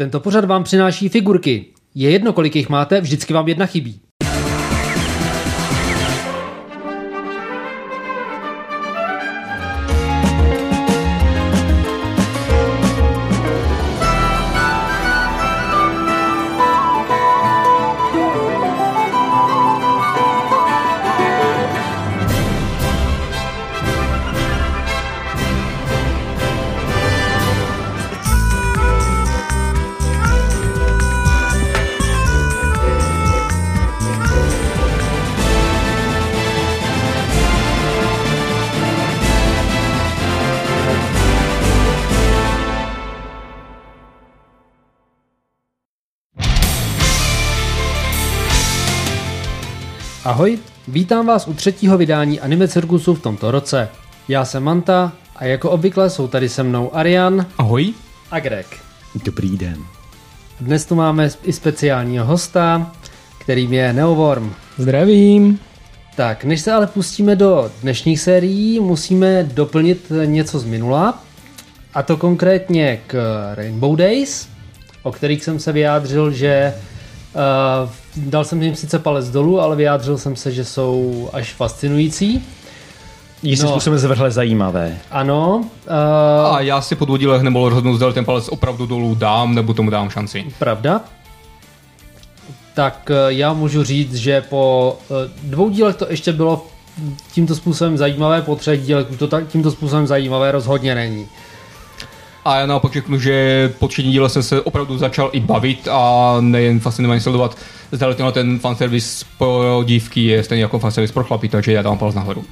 Tento pořad vám přináší figurky. Je jedno, kolik jich máte, vždycky vám jedna chybí. Ahoj, vítám vás u 3. vydání Anime Cirkusu v tomto roce. Já jsem Manta a jako obvykle jsou tady se mnou Arian. Ahoj. A Greg. Dobrý den. Dnes tu máme i speciálního hosta, kterým je Neoworm. Zdravím. Tak, než se ale pustíme do dnešních sérií, musíme doplnit něco z minula. A to konkrétně k Rainbow Days, o kterých jsem se vyjádřil, že dal jsem jim sice palec dolů, ale vyjádřil jsem se, že jsou až fascinující. Jistým způsobem zvrhle zajímavé. Ano. A já si po 2 dílech nemohl rozhodnout, zda ten palec opravdu dolů dám, nebo tomu dám šanci. Pravda. Tak já můžu říct, že po 2 dílech to ještě bylo tímto způsobem zajímavé, po 3 dílech to tímto způsobem zajímavé rozhodně není. A já naopak řeknu, že po 3. díle jsem se opravdu začal i bavit a nejen fascinovaně sledovat, zda ten fanservice pro dívky je stejný jako fanservice pro chlapy, takže já dám palec nahoru.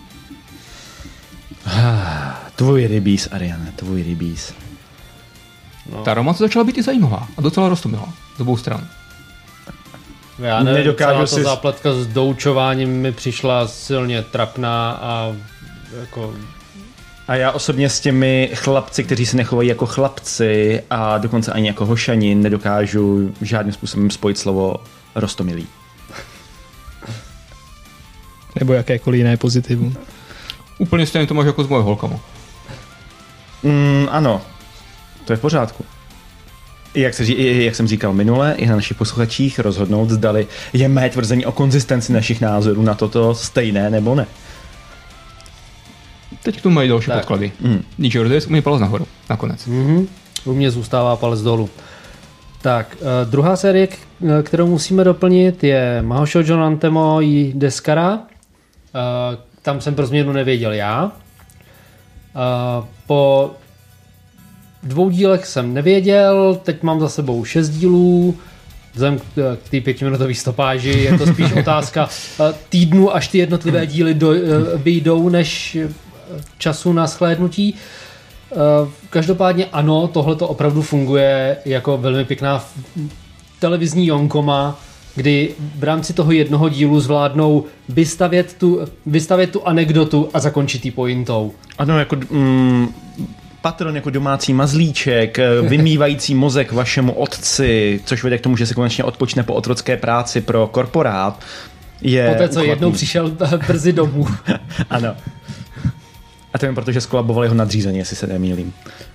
Tvůj rybíz, Ariane, tvůj rybíz. No. Ta romance začala být i zajímavá a docela roztomilá z obou stran. Já nevím, Nedokážu celá ta zápletka s doučováním mi přišla silně trapná a jako... A já osobně s těmi chlapci, kteří se nechovají jako chlapci a dokonce ani jako hošani, nedokážu žádným způsobem spojit slovo roztomilý. Nebo jakékoliv jiné pozitivum. Úplně stejně to máš jako s moje holkama. Ano, to je v pořádku. Jak jsem říkal minule, i na našich posluchačích rozhodnout, zdali je mé tvrzení o konzistenci našich názorů na toto stejné nebo ne. Teď k tomu mají další podklady. Ničeho Days umí palec nahoru, nakonec. U mě zůstává palec dolů. Tak, druhá série, kterou musíme doplnit, je Mahou Shoujo Nantemo i Descara. Tam jsem pro změnu nevěděl já. Po 2 dílech jsem nevěděl, teď mám za sebou 6 dílů. Vzhledem k té 5minutové stopáži je to spíš otázka týdnu, až ty jednotlivé díly vyjdou, než času na shlédnutí. Každopádně ano, tohle to opravdu funguje jako velmi pěkná televizní jonkoma, kdy v rámci toho jednoho dílu zvládnou vystavět tu anekdotu a zakončit jí pointou. Ano, jako patron jako domácí mazlíček, vymývající mozek vašemu otci, což vede k tomu, že se konečně odpočne po otrocké práci pro korporát. Poté, co jednou přišel brzy domů. Ano. A to jen proto, že skolaboval jeho nadřízení, jestli se nemýlím.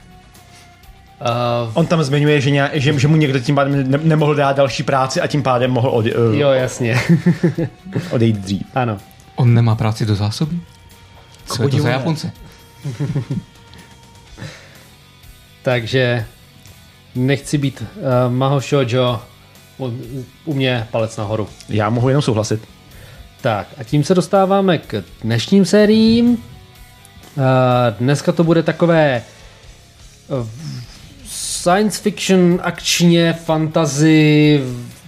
On tam zmiňuje, že mu někdo tím pádem nemohl dát další práci a tím pádem mohl jo, jasně. odejít dřív. Ano. On nemá práci do zásoby? Co je to za Japonce? Takže nechci být Mahou Shoujo, u mě palec nahoru. Já mohu jenom souhlasit. Tak a tím se dostáváme k dnešním sériím. Dneska to bude takové science fiction, akčně, fantasy.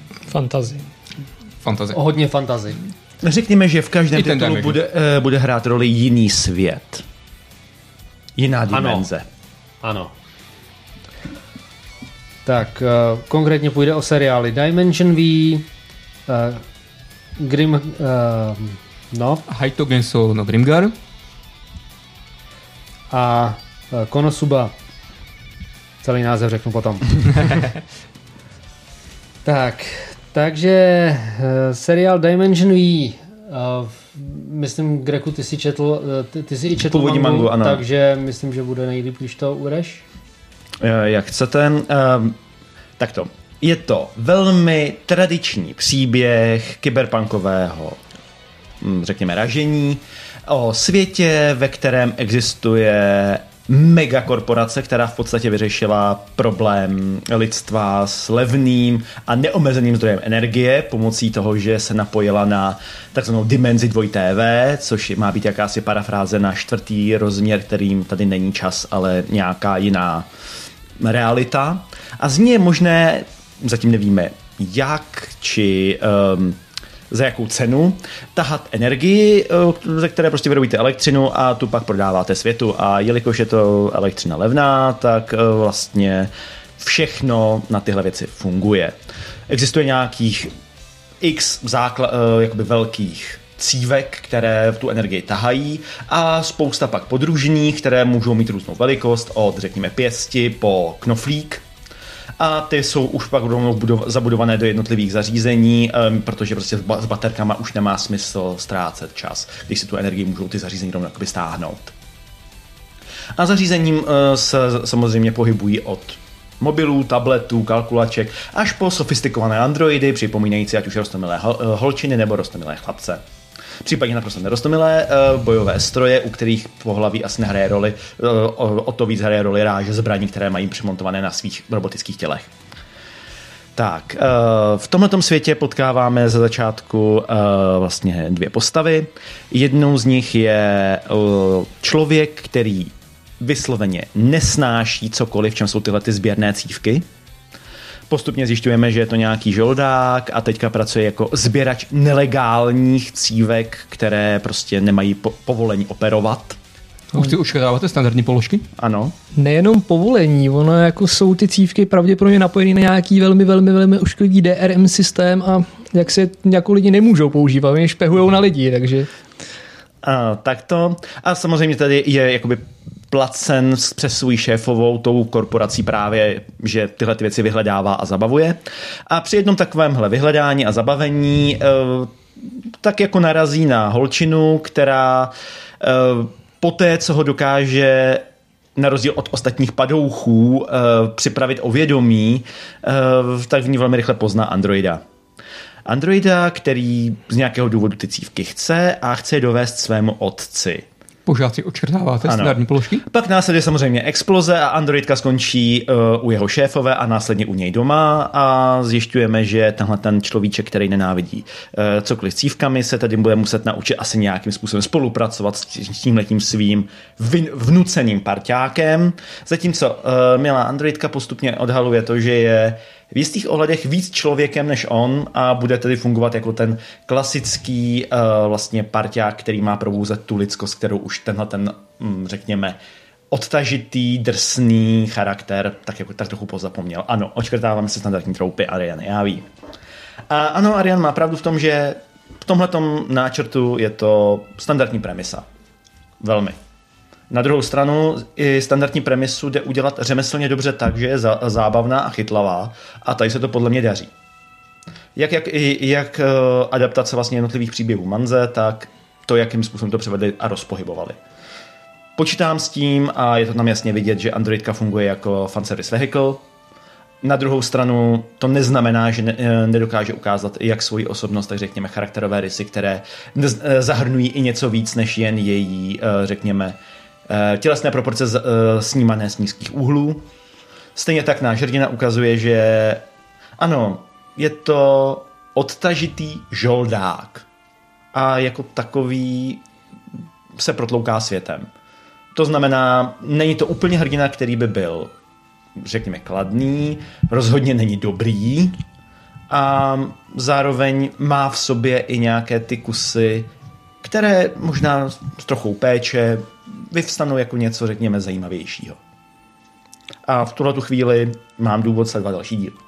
Hodně fantasy. Řekněme, že v každém titulu bude hrát roli jiný svět. Jiná dimenze. Ano. Tak, konkrétně půjde o seriály Dimension V, Haito Genso no Grimgar a Konosuba. Celý název řeknu potom. Takže seriál Dimension V, myslím, Greku, ty jsi i četl původní mangu, ano. Takže myslím, že bude nejlíp, když to uvedeš. Jak chcete. Takto. Je to velmi tradiční příběh kyberpunkového, řekněme, ražení o světě, ve kterém existuje megakorporace, která v podstatě vyřešila problém lidstva s levným a neomezeným zdrojem energie pomocí toho, že se napojila na takzvanou dimenzi 2TV, což má být jakási parafráze na 4. rozměr, kterým tady není čas, ale nějaká jiná realita. A z ní je možné, zatím nevíme jak, či za jakou cenu, tahat energii, ze které prostě vyrobíte elektřinu a tu pak prodáváte světu. A jelikož je to elektřina levná, tak vlastně všechno na tyhle věci funguje. Existuje nějakých x jakoby velkých cívek, které tu energii tahají a spousta pak podružných, které můžou mít různou velikost od, řekněme, pěsti po knoflík. A ty jsou už pak rovnou zabudované do jednotlivých zařízení, protože prostě s baterkama už nemá smysl ztrácet čas, když si tu energii můžou ty zařízení rovnou stáhnout. A zařízením se samozřejmě pohybují od mobilů, tabletů, kalkulaček až po sofistikované androidy, připomínající ať už rostomilé holčiny nebo rostomilé chlapce. Případně naprosto nerostomilé bojové stroje, u kterých pohlaví asi nehraje roli, o to víc hraje roli ráže zbraní, které mají přimontované na svých robotických tělech. Tak, v tomhletom světě potkáváme ze začátku vlastně 2 postavy. Jednou z nich je člověk, který vysloveně nesnáší cokoliv, v čem jsou tyhle ty sběrné cívky. Postupně zjišťujeme, že je to nějaký žoldák a teďka pracuje jako sběrač nelegálních cívek, které prostě nemají povolení operovat. Už si očekáváte standardní položky? Ano. Nejenom povolení, ono jako jsou ty cívky pravděpodobně napojené na nějaký velmi ošklivý DRM systém a jak se jako lidi nemůžou používat, oni špehujou na lidi, takže... Takto. A samozřejmě tady je jakoby placen přes svou šéfovou tou korporací právě, že tyhle ty věci vyhledává a zabavuje. A při jednom takovémhle vyhledání a zabavení tak jako narazí na holčinu, která poté, co ho dokáže na rozdíl od ostatních padouchů připravit o vědomí, tak v ní velmi rychle pozná androida. Androida, který z nějakého důvodu ty cívky chce a chce je dovést svému otci. Pořád si očkrtáváte standardní položky? Pak následuje samozřejmě exploze a androidka skončí u jeho šéfové a následně u něj doma a zjišťujeme, že tenhle ten človíček, který nenávidí cokoliv s cívkami, se tady bude muset naučit asi nějakým způsobem spolupracovat s tímhletím svým vnuceným parťákem. Zatímco milá androidka postupně odhaluje to, že je v jistých ohledech víc člověkem než on a bude tedy fungovat jako ten klasický vlastně parťák, který má probouzet tu lidskost, kterou už tenhle ten, řekněme, odtažitý, drsný charakter tak trochu pozapomněl. Ano, očkrtáváme si standardní troupy Ariane, já vím. A ano, Ariane má pravdu v tom, že v tomhletom náčrtu je to standardní premisa. Velmi. Na druhou stranu i standardní premisu jde udělat řemeslně dobře tak, že je zábavná a chytlavá a tady se to podle mě daří. Jak adaptace vlastně jednotlivých příběhů Manze, tak to, jakým způsobem to převedli a rozpohybovali. Počítám s tím a je to tam jasně vidět, že androidka funguje jako fanservice vehicle. Na druhou stranu to neznamená, že nedokáže ukázat jak svoji osobnost, tak řekněme charakterové rysy, které zahrnují i něco víc než jen její, řekněme, tělesné proporce snímané z nízkých úhlů. Stejně tak náš hrdina ukazuje, že ano, je to odtažitý žoldák a jako takový se protlouká světem. To znamená, není to úplně hrdina, který by byl, řekněme, kladný, rozhodně není dobrý a zároveň má v sobě i nějaké ty kusy, které možná s trochou péče vyvstanou jako něco, řekněme, zajímavějšího. A v tuhletu chvíli mám důvod sledovat další díl.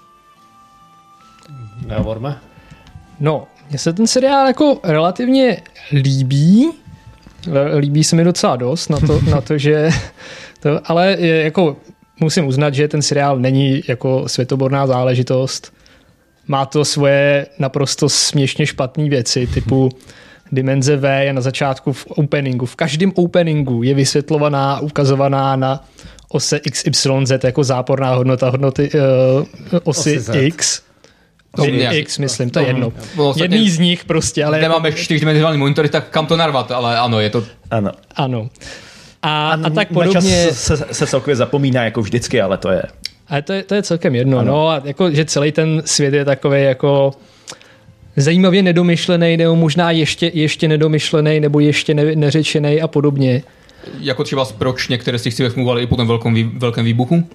Nehovorme. No, mně se ten seriál jako relativně líbí. Líbí se mi docela dost na to že... ale jako musím uznat, že ten seriál není jako světoborná záležitost. Má to svoje naprosto směšně špatné věci, typu dimenze V je na začátku v openingu. V každém openingu je vysvětlovaná, ukazovaná na ose XYZ jako záporná hodnota hodnoty osy X. X, myslím, to je jedno. Jedný z nich prostě, ale... Nemáme čtyřdimenzionální monitory, tak kam to narvat, ale ano, je to... Ano. A tak podobně... Na čas se celkově zapomíná jako vždycky, ale to je... Ale to je celkem jedno, no, a jako, že celý ten svět je takový jako zajímavě nedomyšlený, nebo možná ještě nedomyšlený, nebo ještě neřečený a podobně. Jako třeba proč některé z těch cílech fungovaly i po tom velkém výbuchu?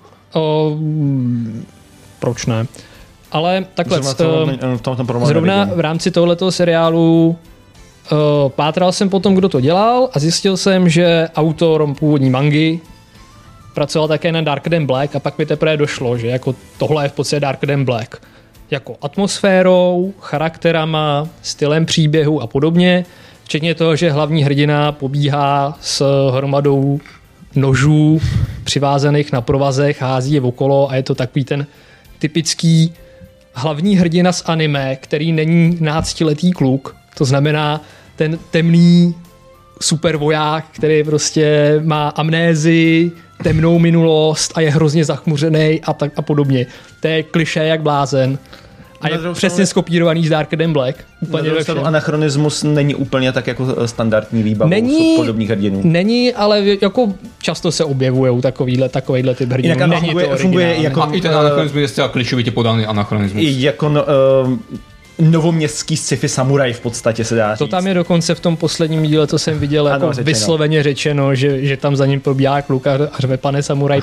Proč ne? Ale takhle, zrovna v rámci tohletoho seriálu pátral jsem potom, kdo to dělal a zjistil jsem, že autor původní mangy pracoval také na Darker Than Black a pak mi teprve došlo, že jako tohle je v podstatě Darker Than Black. Jako atmosférou, charakterama, stylem příběhu a podobně, včetně toho, že hlavní hrdina pobíhá s hromadou nožů přivázaných na provazech, hází je okolo a je to takový ten typický hlavní hrdina z anime, který není 12letý kluk, to znamená ten temný supervoják, který prostě má amnézii, temnou minulost a je hrozně zachmuřený a podobně. To je klišé jak blázen. A je přesně skopírovaný z Darker Than Black. Úplně anachronismus není úplně tak jako standardní výbavou podobných hrdinů. Není, ale jako často se objevujou takovýhle typ hrdinů. Jinak funguje jako... A i ten anachronismus je zcela klišovitě podaný anachronismus. Jako novoměstský sci-fi samuraj v podstatě se dá říct. To tam je dokonce v tom posledním díle, co jsem viděl, jako vysloveně řečeno, že tam za ním probíhá kluk a řve pane samuraj.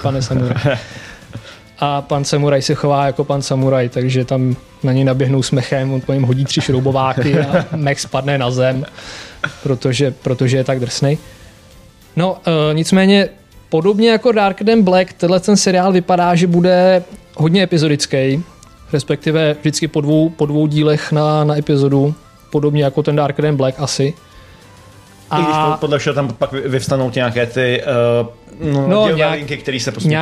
A pan samuraj se chová jako pan samuraj, takže tam na něj naběhnou smechem, on po něm hodí 3 šroubováky a mech spadne na zem, protože je tak drsnej. No, nicméně podobně jako Darker Than Black, tenhle ten seriál vypadá, že bude hodně epizodický, respektive vždycky po dvou dílech na epizodu, podobně jako ten Darker Than Black asi. I když podle všeho tam pak vyvstanou nějaké ty linky, které se prostě...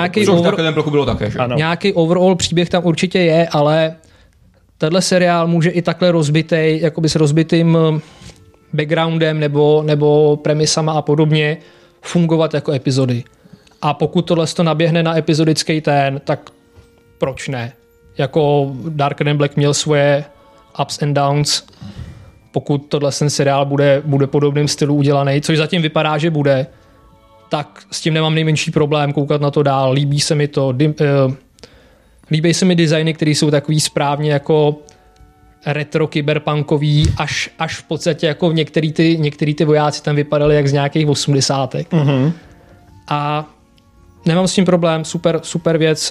Nějaký overall příběh tam určitě je, ale tenhle seriál může i takhle rozbitej, jakoby s rozbitým backgroundem nebo premisama a podobně fungovat jako epizody. A pokud tohle to naběhne na epizodický tak proč ne? Jako Darker Than Black měl svoje ups and downs, pokud tohle ten seriál bude podobným stylu udělaný, což zatím vypadá, že bude, tak s tím nemám nejmenší problém koukat na to dál. Líbí se mi to. Líbí se mi designy, které jsou takový správně jako retro kyberpunkový, až v podstatě jako některý ty vojáci tam vypadali jak z nějakých 80. Mm-hmm. A nemám s tím problém, super věc.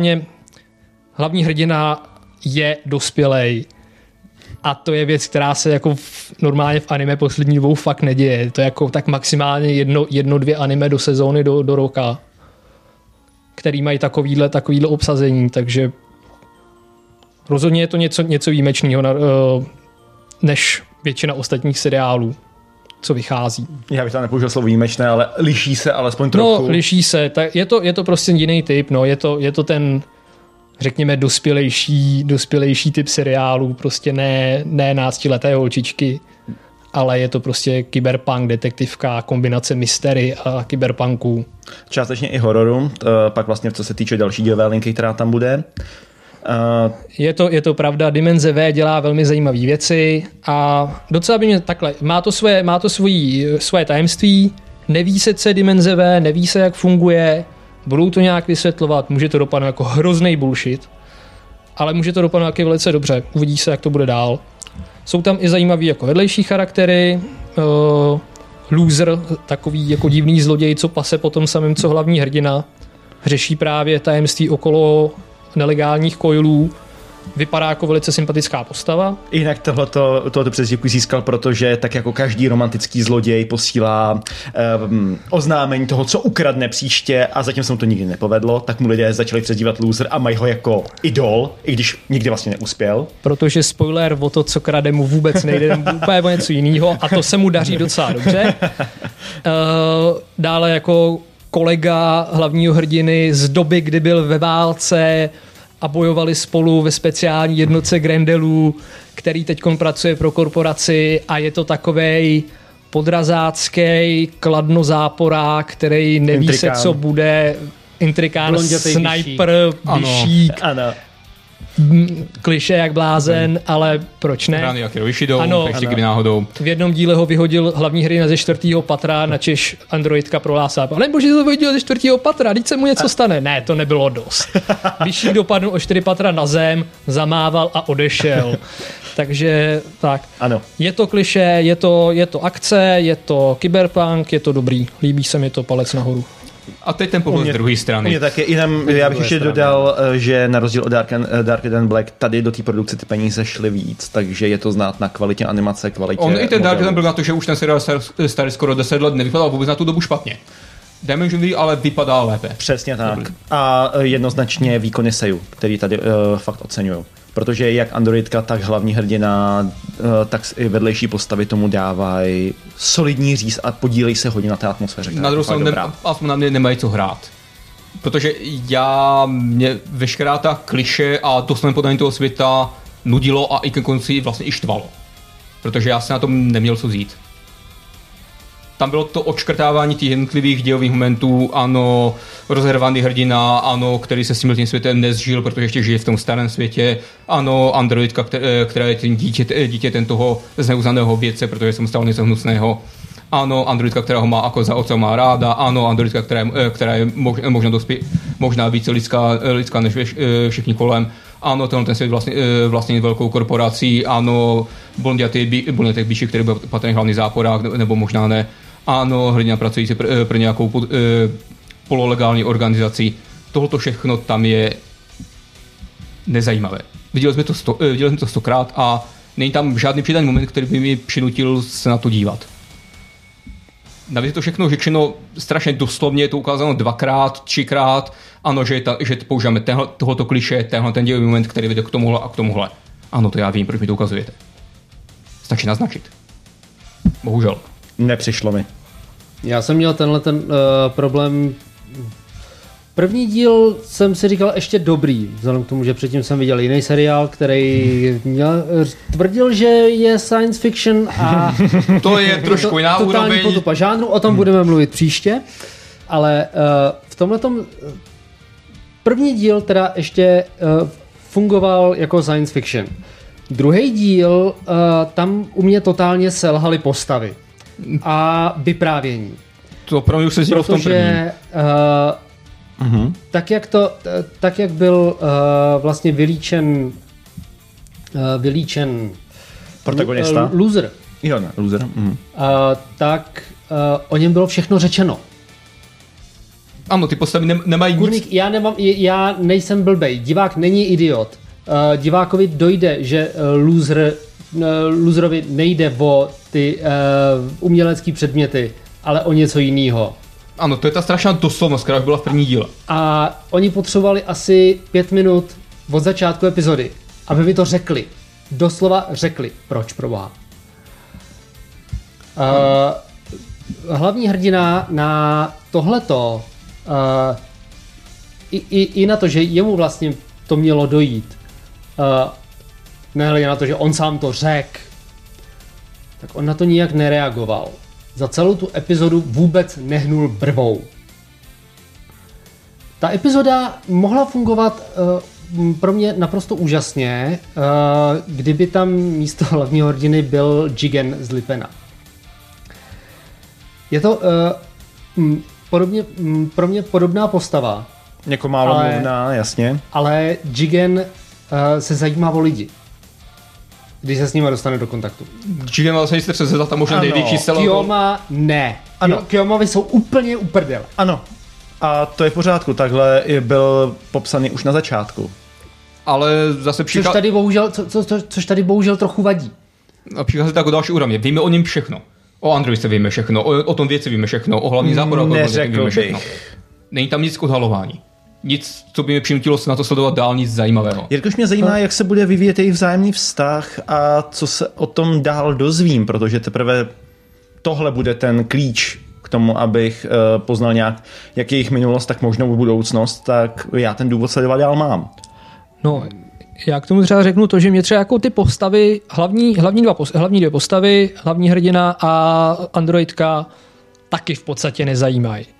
Hlavní hrdina je dospělej. A to je věc, která se jako normálně v anime poslední 2 fakt neděje. To je jako tak maximálně 1-2 anime do sezóny do roka, který mají takovýhle obsazení, takže rozhodně je to něco výjimečného než většina ostatních seriálů, co vychází. Já bych tam nepoužil slovo výjimečné, ale liší se alespoň trochu. No, liší se. Je to prostě jiný typ, no. Je to ten, řekněme, dospělejší typ seriálů, prostě ne 12leté holčičky, ale je to prostě kyberpunk, detektivka, kombinace mystery a kyberpunku. Částečně i hororu, pak vlastně co se týče další dílové linky, která tam bude. Je to pravda, Dimenze V dělá velmi zajímavé věci a docela by mě takhle, má to svoje tajemství, neví se, co je Dimenze V, neví se, jak funguje, budou to nějak vysvětlovat, může to dopadnout jako hrozný bullshit, ale může to dopadnout taky velice dobře, uvidí se, jak to bude dál. Jsou tam i zajímavý jako vedlejší charaktery, loser, takový jako divný zloděj, co pase po tom samém, co hlavní hrdina, řeší právě tajemství okolo nelegálních coilů, vypadá jako velice sympatická postava. Jinak tohoto přezdívku získal, protože tak jako každý romantický zloděj posílá oznámení toho, co ukradne příště a zatím se mu to nikdy nepovedlo, tak mu lidé začali přezdívat loser a mají ho jako idol, i když nikdy vlastně neuspěl. Protože spoiler o to, co krade, mu vůbec nejde, úplně o něco jiného a to se mu daří docela dobře. Dále jako kolega hlavního hrdiny z doby, kdy byl ve válce a bojovali spolu ve speciální jednotce Grendelů, který teďkon pracuje pro korporaci a je to takovej podrazácký kladnozáporák, který neví se, co bude, intrikán, Blondětej sniper, bišík, Ano. klišé jak blázen, ale proč ne? Hrány Akiro Ishidou, Ano. ještě kdyby náhodou. V jednom díle ho vyhodil hlavní hrdina ze 4. patra, načež androidka prohlásá, ale bože, to vyhodil ze 4. patra, teď se mu něco stane. Ne, to nebylo dost. Bišík dopadl o 4 patra na zem, zamával a odešel. Takže tak. Ano. Je to klišé, je to akce, je to cyberpunk, je to dobrý. Líbí se mi to, palec nahoru. A teď ten pohled z druhé strany. Mě taky, jenom já bych ještě dodal, že na rozdíl od Dark and Black, tady do té produkce ty peníze šly víc, takže je to znát na kvalitě animace, kvalitě On i ten Dark modelů. byl na to, že už ten seriál starý skoro 10 let, nevypadal vůbec na tu dobu špatně. Dimension V ale vypadá lépe. Přesně tak. A jednoznačně výkony Seiyu, který tady fakt oceňují. Protože jak androidka, tak hlavní hrdina, tak i vedlejší postavy tomu dávají solidní říz a podílejí se hodně na té atmosféře. Na druhou stranu aspoň na mě nemají co hrát. Protože mě veškerá ta kliše a doslovné podání toho světa nudilo a i ke konci vlastně i štvalo. Protože já se na tom neměl co vzít. Tam bylo to odškrtávání těch jednotlivých dějových momentů, ano, rozhervaný hrdina, ano, který se s tím světem nezžil, protože ještě žije v tom starém světě, ano, androidka, která je tím dítětem toho zneuznaného vědce, protože jsem stal něco hnusného, ano, androidka, která ho má jako za otce má ráda, ano, androidka, která je možná více lidská než všichni kolem, ano, ten svět vlastně velkou korporací, ano, blondětej bíši, který byl patrně hlavní záporák, nebo možná ne, ano, hrdina pracující pro nějakou pololegální organizaci. Tohleto všechno tam je nezajímavé. Viděli jsme to 100krát a není tam žádný přidaný moment, který by mi přinutil se na to dívat. Navíc je to všechno řečeno strašně doslovně, je to ukázáno 2x, 3x, ano, že používáme tohoto kliše, ten dějový moment, který vede k tomuhle a k tomuhle. Ano, to já vím, proč mi to ukazujete. Stačí naznačit. Bohužel. Nepřišlo mi. Já jsem měl tenhle problém. První díl jsem si říkal ještě dobrý, vzhledem k tomu, že předtím jsem viděl jiný seriál, který tvrdil, že je science fiction a to je trošku jiná totální úroveň. potupa žánru, o tom budeme mluvit příště, ale v tomhletom první díl teda ještě fungoval jako science fiction. Druhý díl, tam u mě totálně selhaly postavy a vyprávění. To pro mě už se zdělo v tom prvním. Tak jak byl vlastně vylíčen Protagonista. loser. Jo, ne, loser. Tak o něm bylo všechno řečeno. Ano, ty postavy nemají Kurník, nic. já nejsem blbej. Divák není idiot. Divákovi dojde, že loserovi nejde o ty umělecké předměty, ale o něco jiného. Ano, to je ta strašná doslovnost, která už byla v první díle. A oni potřebovali asi 5 minut od začátku epizody, aby mi to řekli. Doslova řekli. Proč, proboha? Hlavní hrdina na tohleto i na to, že jemu vlastně to mělo dojít, nehledě na to, že on sám to řekl, tak on na to nijak nereagoval. Za celou tu epizodu vůbec nehnul brvou. Ta epizoda mohla fungovat pro mě naprosto úžasně, kdyby tam místo hlavního hrdiny byl Jigen z Lipena. Je to pro mě podobná postava. Jako málo mluvná, jasně. Ale Jigen se zajímá o lidi, když se s nimi dostane do kontaktu. Jigen vlastně jste přece za tam možná největší selo. Kiyoma ne. Kiyomovi jsou úplně uprdele. Ano. A to je v pořádku, takhle byl popsaný už na začátku. Ale zase Což tady bohužel trochu vadí. A přichází tak o další úrovně. Víme o něm všechno. O androidce víme všechno, o tom věci víme všechno, o hlavní záporu víme všechno. Není tam nic k odhalování. Nic, co by mě přinutilo se na to sledovat dál, nic zajímavého. Jirkoš, mě zajímá, jak se bude vyvíjet jejich vzájemný vztah a co se o tom dál dozvím, protože teprve tohle bude ten klíč k tomu, abych poznal nějak, jak jejich minulost, tak možnou budoucnost, tak já ten důvod sledovat dál mám. No, já k tomu třeba řeknu to, že mě třeba jako ty postavy, hlavní dvě postavy, hlavní hrdina a androidka taky v podstatě nezajímají.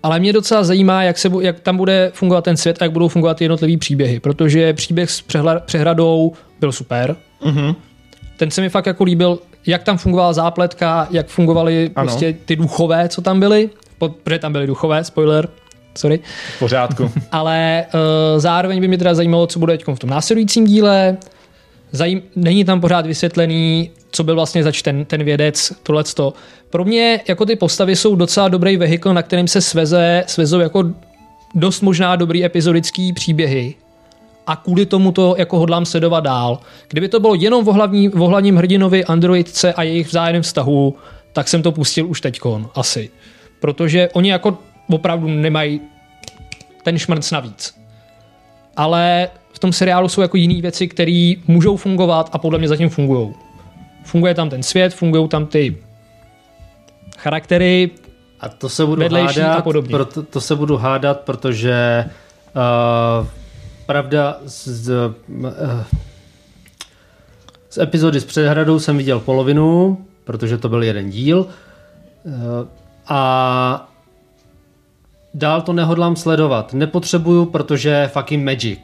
ale mě docela zajímá, jak tam bude fungovat ten svět a jak budou fungovat ty jednotlivý příběhy, protože příběh s přehradou byl super. Mm-hmm. Ten se mi fakt jako líbil, jak tam fungovala zápletka, jak fungovaly prostě ty duchové, co tam byly, protože tam byly duchové, spoiler, sorry. V pořádku. Ale zároveň by mě teda zajímalo, co bude teď v tom následujícím díle. Není tam pořád vysvětlený, co byl vlastně zač ten vědec, tohleto. Pro mě jako ty postavy jsou docela dobrý vehikl, na kterým se svezou jako dost možná dobrý epizodický příběhy. A kvůli tomu to jako hodlám sledovat dál. Kdyby to bylo jenom o hlavním hrdinovi, androidce a jejich vzájemném vztahu, tak jsem to pustil už teďkon, asi. Protože oni jako opravdu nemají ten šmrnc navíc. Ale v tom seriálu jsou jako jiné věci, které můžou fungovat a podle mě zatím fungujou. Funguje tam ten svět, fungují tam ty charaktery, a to se budu vedlejší hádat, a podobně. To se budu hádat, protože pravda z epizody s Přehradou jsem viděl polovinu, protože to byl jeden díl a dál to nehodlám sledovat. Nepotřebuju, protože fucking magic.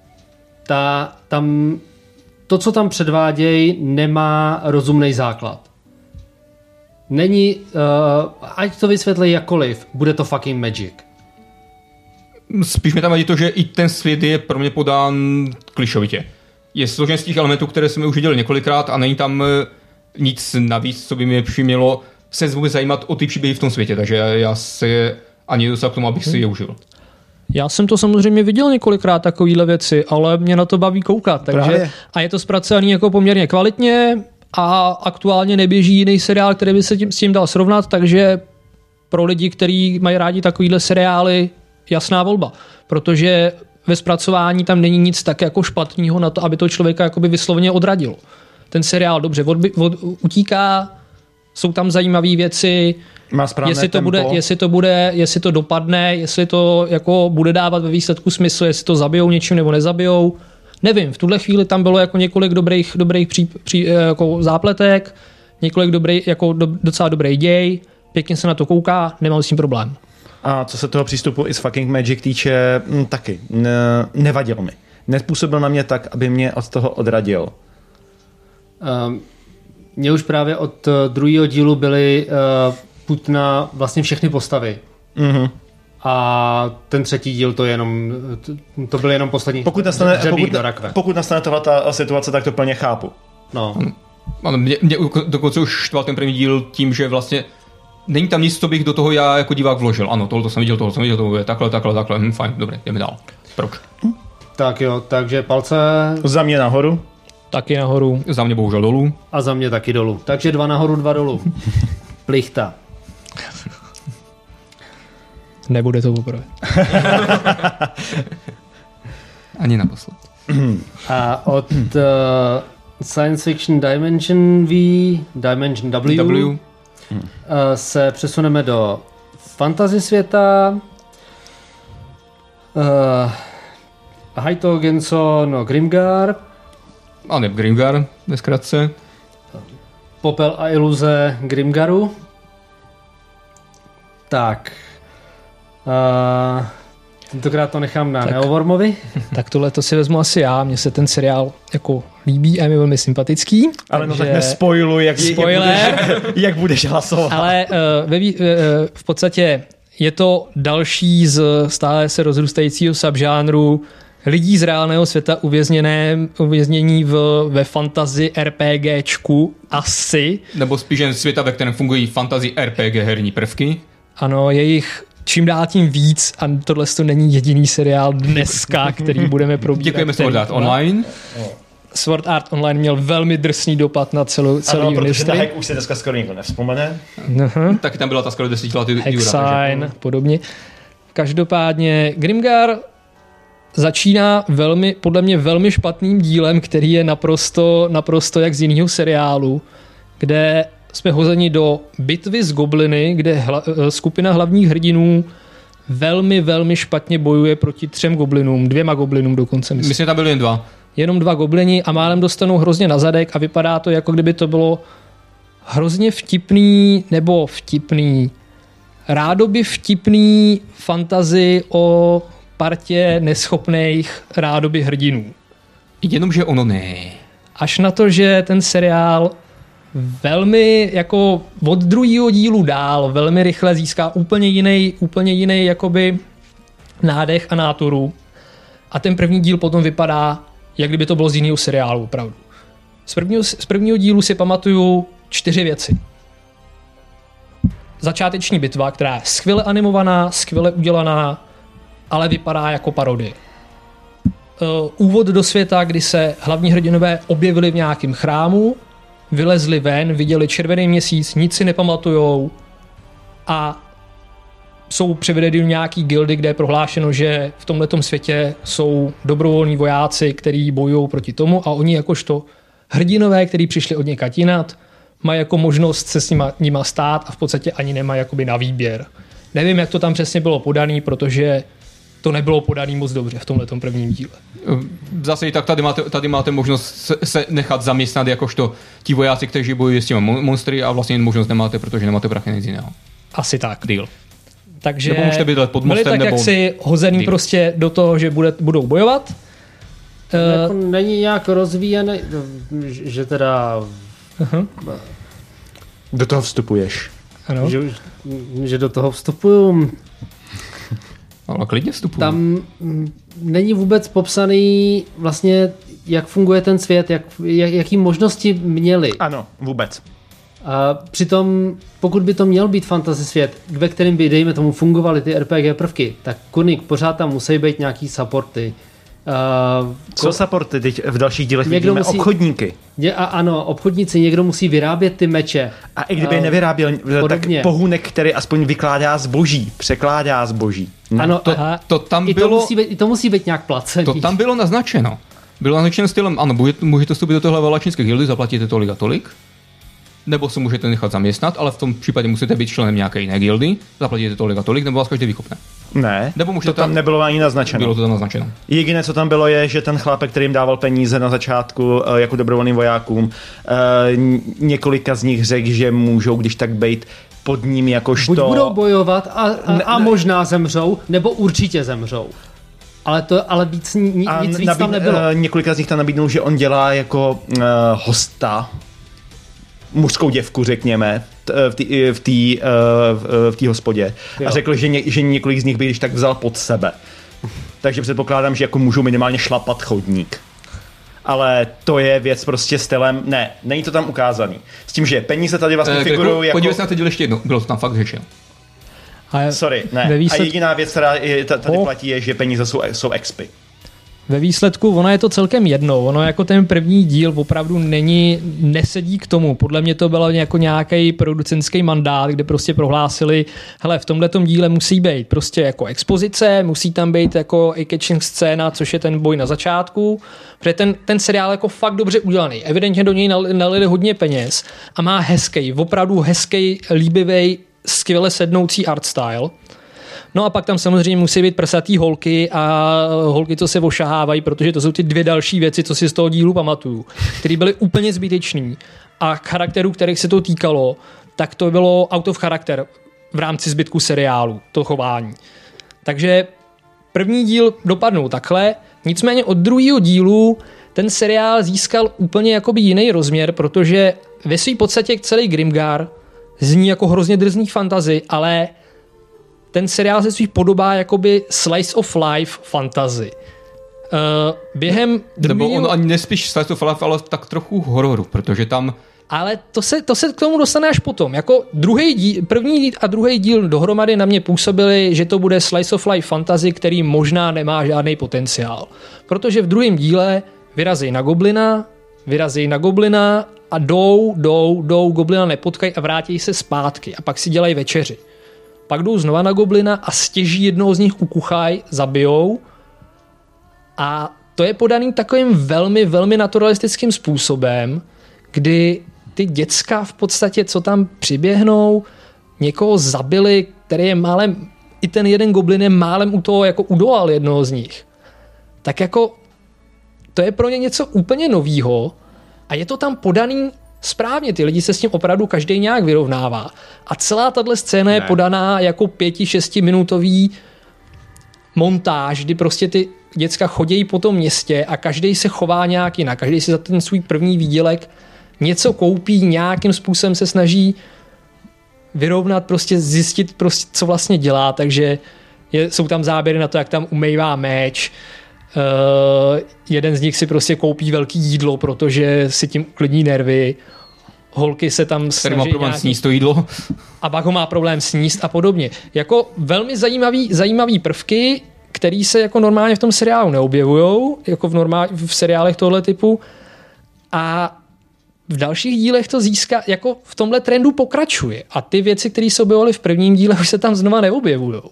To, co tam předvádějí, nemá rozumný základ. Není, ať to vysvětlí jakkoliv, bude to fucking magic. Spíš mi tam vadí to, že i ten svět je pro mě podán klišovitě. Je složen z těch elementů, které jsme už viděli několikrát a není tam nic navíc, co by mě přimělo se vůbec zajímat o ty příběhy v tom světě, takže já se ani dostal k tomu, abych si je užil. Já jsem to samozřejmě viděl několikrát takovýhle věci, ale mě na to baví koukat, takže a je to zpracovaný jako poměrně kvalitně a aktuálně neběží jiný seriál, který by se s tím dal srovnat, takže pro lidi, kteří mají rádi takovýhle seriály, jasná volba, protože ve zpracování tam není nic tak jako špatného na to, aby to člověka jakoby vysloveně odradilo. Ten seriál dobře utíká, jsou tam zajímavé věci, má správné tempo. Jestli to dopadne, jestli to jako bude dávat ve výsledku smysl, jestli to zabijou něčím nebo nezabijou. Nevím, v tuhle chvíli tam bylo jako několik dobrých jako zápletek, několik docela dobrý děj, pěkně se na to kouká, nemám s tím problém. A co se toho přístupu i s fucking Magic týče, taky nevadilo mi. Nepůsobil na mě tak, aby mě od toho odradil. Mě už právě od druhého dílu byly putna vlastně všechny postavy. Mm-hmm. A ten třetí díl to byl jenom poslední pokud nastane tato situace, tak to plně chápu. No. Ano, mě dokonce už štval ten první díl tím, že vlastně není tam nic, co bych do toho já jako divák vložil. Ano, tohle jsem viděl, to je takhle, fajn, dobré, jdeme dál. Proč? Tak jo, takže palce... Za mě nahoru. Taky nahoru. Za mě bohužel dolů. A za mě taky dolů. Takže 2 nahoru, 2 dolů. Plichta. Nebude to poprvé. Ani naposled. A od Science Fiction Dimension W se přesuneme do fantasy světa. Haito Genso no Grimgar. A ne Grimgar, ve zkratce. Popel a iluze Grimgaru. Tak. Tentokrát to nechám na Neowormovi. Tak tohle to si vezmu asi já. Mně se ten seriál jako líbí a je mi velmi sympatický. Ale no tak nespoiluj, jak budeš hlasovat. Ale v podstatě je to další z stále se rozrůstajícího subžánru lidí z reálného světa uvěznění ve fantasy RPGčku asi. Nebo spíš jen světa, ve kterém fungují fantasy RPG herní prvky. Ano, je jich čím dál tím víc a tohle to není jediný seriál dneska, který budeme probírat. Děkujeme Sword Art Online. Sword Art Online měl velmi drsný dopad na celý industrii. Protože ta hack už se dneska skoro nikdo nevzpomene. Taky tam byla ta skoro 10letá Hexine, podobně. Každopádně Grimgar začíná podle mě velmi špatným dílem, který je naprosto jak z jiného seriálu, kde jsme hozeni do bitvy s gobliny, kde skupina hlavních hrdinů velmi, velmi špatně bojuje proti 3 goblinům, 2 goblinům dokonce. Myslím, tam byly jen 2. Jenom 2 goblini a málem dostanou hrozně na zadek a vypadá to, jako kdyby to bylo hrozně vtipný. rádoby vtipný fantasy o partě neschopných rádoby hrdinů. Jenomže ono ne. Až na to, že ten seriál velmi jako od druhého dílu dál velmi rychle získá úplně jiný jakoby nádech a náturu. A ten první díl potom vypadá, jak kdyby to bylo z jiného seriálu, opravdu. Z prvního dílu si pamatuju 4 věci. Začáteční bitva, která je skvěle animovaná, skvěle udělaná, ale vypadá jako parodie. Úvod do světa, kdy se hlavní hrdinové objevili v nějakém chrámu, vylezli ven, viděli červený měsíc, nic si nepamatujou a jsou přivedeni do nějaký gildy, kde je prohlášeno, že v tomhletom světě jsou dobrovolní vojáci, kteří bojují proti tomu a oni jakožto hrdinové, kteří přišli od někať jinat, mají jako možnost se s nima stát a v podstatě ani nemají jakoby na výběr. Nevím, jak to tam přesně bylo podaný, protože to nebylo podaný moc dobře v tomhletom prvním díle. Zase i tak tady máte možnost se nechat zaměstnat jakožto ti vojáci, kteří bojují s těmi monstry a vlastně možnost nemáte, protože nemáte prachy nic jiného. Asi tak. Deal. Takže nebo můžete bydlet pod mostem, byli tak nebo jaksi hozený deal. Prostě do toho, že budou bojovat. Jako není nějak rozvíjený, že teda... Do toho vstupuješ. Ano. Že do toho vstupuju. Ale klidně vstupuju. Tam není vůbec popsaný vlastně, jak funguje ten svět, jaký možnosti měli. Ano, vůbec. A přitom, pokud by to měl být fantasy svět, ve kterém by, dejme tomu, fungovaly ty RPG prvky, tak kunik, pořád tam musí být nějaký supporty. Co supporty? Teď v dalších dílech Někdo vidíme obchodníky. Ano, obchodníci, někdo musí vyrábět ty meče. A i kdyby je nevyráběl, podobně. Tak pohůnek, který aspoň vykládá zboží, překládá zboží. Ano, to tam bylo... To musí být nějak placený. To tam bylo naznačeno. Bylo naznačeno stylem, ano, můžete vstoupit do tohle valačnické gildy, zaplatíte tolik a tolik, nebo se můžete nechat zaměstnat, ale v tom případě musíte být členem nějaké jiné gildy, zaplatíte tolik a tolik, nebo vás každý vykopne. Ne, nebo to tam nebylo ani naznačeno. Bylo to tam naznačeno. Jediné, co tam bylo, je, že ten chlápek, který jim dával peníze na začátku jako dobrovolným vojákům, několika z nich řekl, že můžou, když tak bejt pod ním jakožto... Buď budou bojovat a možná zemřou, nebo určitě zemřou. Ale víc tam nebylo. Několika z nich tam nabídnul, že on dělá jako hosta, mužskou děvku, řekněme, v té hospodě. Jo. A řekl, že několik z nich by když tak vzal pod sebe. Takže předpokládám, že jako můžou minimálně šlapat chodník. Ale to je věc prostě stylem, není to tam ukázaný. S tím, že peníze tady vlastně figurují jako... Podívej se na to díl ještě jednou, bylo to tam fakt řečeno. Sorry, ne. A jediná věc, která tady platí, je, že peníze jsou expy. Ve výsledku ono je to celkem jedno. Ono jako ten první díl opravdu nesedí k tomu. Podle mě to bylo jako nějaký producentský mandát, kde prostě prohlásili, hele, v tomhletom díle musí být prostě jako expozice, musí tam být jako eye-catching scéna, což je ten boj na začátku, protože ten seriál jako fakt dobře udělaný. Evidentně do něj nalili hodně peněz a má opravdu hezký, líbivý, skvěle sednoucí art style. No a pak tam samozřejmě musí být prsatý holky a holky, co se ošahávají, protože to jsou ty 2 další věci, co si z toho dílu pamatuju, které byly úplně zbytečný. A charakterů, kterých se to týkalo, tak to bylo out of character v rámci zbytku seriálu, to chování. Takže první díl dopadnul takhle, nicméně od druhého dílu ten seriál získal úplně jakoby jiný rozměr, protože ve své podstatě celý Grimgar zní jako hrozně drzný fantasy, ale ten seriál se svých podobá jakoby slice of life fantasy. Během nebo on ani nespíš slice of life, ale tak trochu hororu, protože tam... Ale to se k tomu dostane až potom. Jako první a druhý díl dohromady na mě působily, že to bude slice of life fantasy, který možná nemá žádný potenciál. Protože v druhém díle vyrazí na goblina a jdou, goblina nepotkají a vrátí se zpátky a pak si dělají večeři. Pak jdou znova na goblina a stěží jednoho z nich ukuchaj, zabijou a to je podaný takovým velmi, velmi naturalistickým způsobem, kdy ty děcka v podstatě, co tam přiběhnou, někoho zabili, který je málem, i ten jeden goblin je málem u toho jako udolal jednoho z nich. Tak jako to je pro ně něco úplně novýho a je to tam podaný správně, ty lidi se s tím opravdu každý nějak vyrovnává. A celá tahle scéna je podaná jako 5-6 minutový montáž, kdy prostě ty děcka chodí po tom městě a každý se chová nějak jinak. Každý si za ten svůj první výdělek něco koupí, nějakým způsobem se snaží vyrovnat, prostě zjistit, prostě, co vlastně dělá, takže jsou tam záběry na to, jak tam umývá meč. Jeden z nich si prostě koupí velký jídlo, protože si tím uklidní nervy. Holky se tam snaží má problém sníst to jídlo. A pak ho má problém sníst a podobně. Jako velmi zajímavý prvky, který se jako normálně v tom seriálu neobjevujou, jako v seriálech tohle typu. A v dalších dílech to získá, jako v tomhle trendu pokračuje. A ty věci, které se objevovaly v prvním díle, už se tam znova neobjevujou.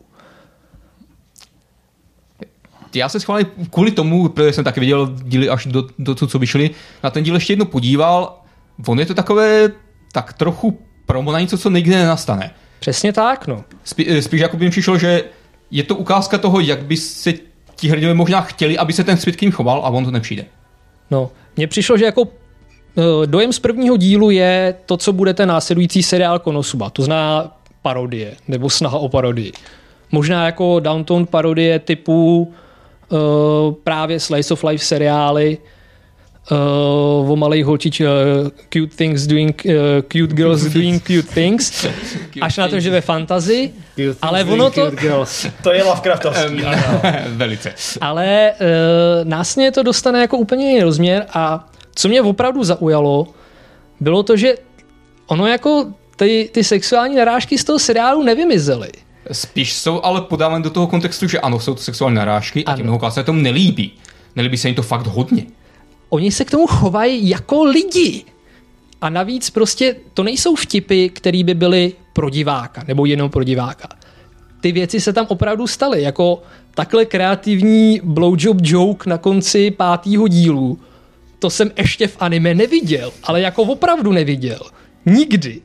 Já se schválně kvůli tomu, protože jsem taky viděl díly až do co vyšly, na ten díl ještě jednou podíval. On je to takové tak trochu promo na něco, co nikdy nenastane. Přesně tak, no. Spíš jako by mi přišlo, že je to ukázka toho, jak by se ti hrdinové možná chtěli, aby se ten svět k ním choval, a on to nepřijde. No, mně přišlo, že jako dojem z prvního dílu je to, co bude ten následující seriál Konosuba. To zná parodie, nebo snaha o parodii. Možná jako Downton parodie typu právě Slice of Life seriály o malých holčič cute things doing cute girls doing cute things až na to, že ve fantasy, ale ono to to je Lovecraftovský. Velice. Ale následně to dostane jako úplně jiný rozměr a co mě opravdu zaujalo, bylo to, že ono jako ty sexuální narážky z toho seriálu nevymizely. Spíš jsou ale podávány do toho kontextu, že ano, jsou to sexuální narážky a těm mnohokrát se tomu nelíbí. Nelíbí se jim to fakt hodně. Oni se k tomu chovají jako lidi. A navíc prostě to nejsou vtipy, které by byly pro diváka, nebo jenom pro diváka. Ty věci se tam opravdu staly. Jako takhle kreativní blowjob joke na konci 5. dílu. To jsem ještě v anime neviděl, ale jako opravdu neviděl. Nikdy.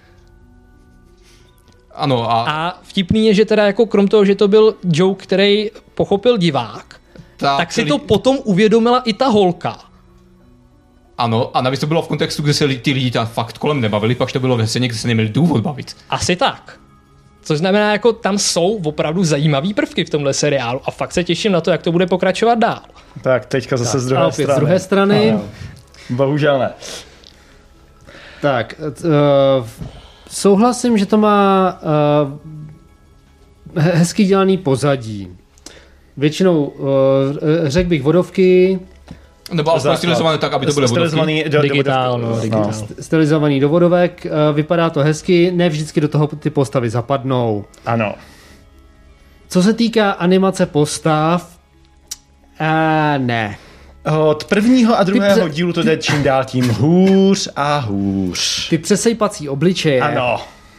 Ano, a vtipný je, že teda jako krom toho, že to byl joke, který pochopil divák, tak si to potom uvědomila i ta holka. Ano, a navíc to bylo v kontextu, kde se ty lidi tam fakt kolem nebavili, pak to bylo ve scéně, kde se neměli důvod bavit. Asi tak. Což znamená, jako tam jsou opravdu zajímavý prvky v tomhle seriálu a fakt se těším na to, jak to bude pokračovat dál. Tak, teďka zase z druhé strany. Z druhé strany. Bohužel ne. Tak, souhlasím, že to má hezky dělaný pozadí. Většinou řekl bych vodovky. Nebo alespoň stylizované tak, aby to byly vodovky. Digitál. Stylizovaný do vodovek. Vypadá to hezky, ne vždycky do toho ty postavy zapadnou. Ano. Co se týká animace postav, ne. Od prvního a druhého dílu to jde čím dál tím hůř a hůř. Ty přesejpací obličeje. Ano.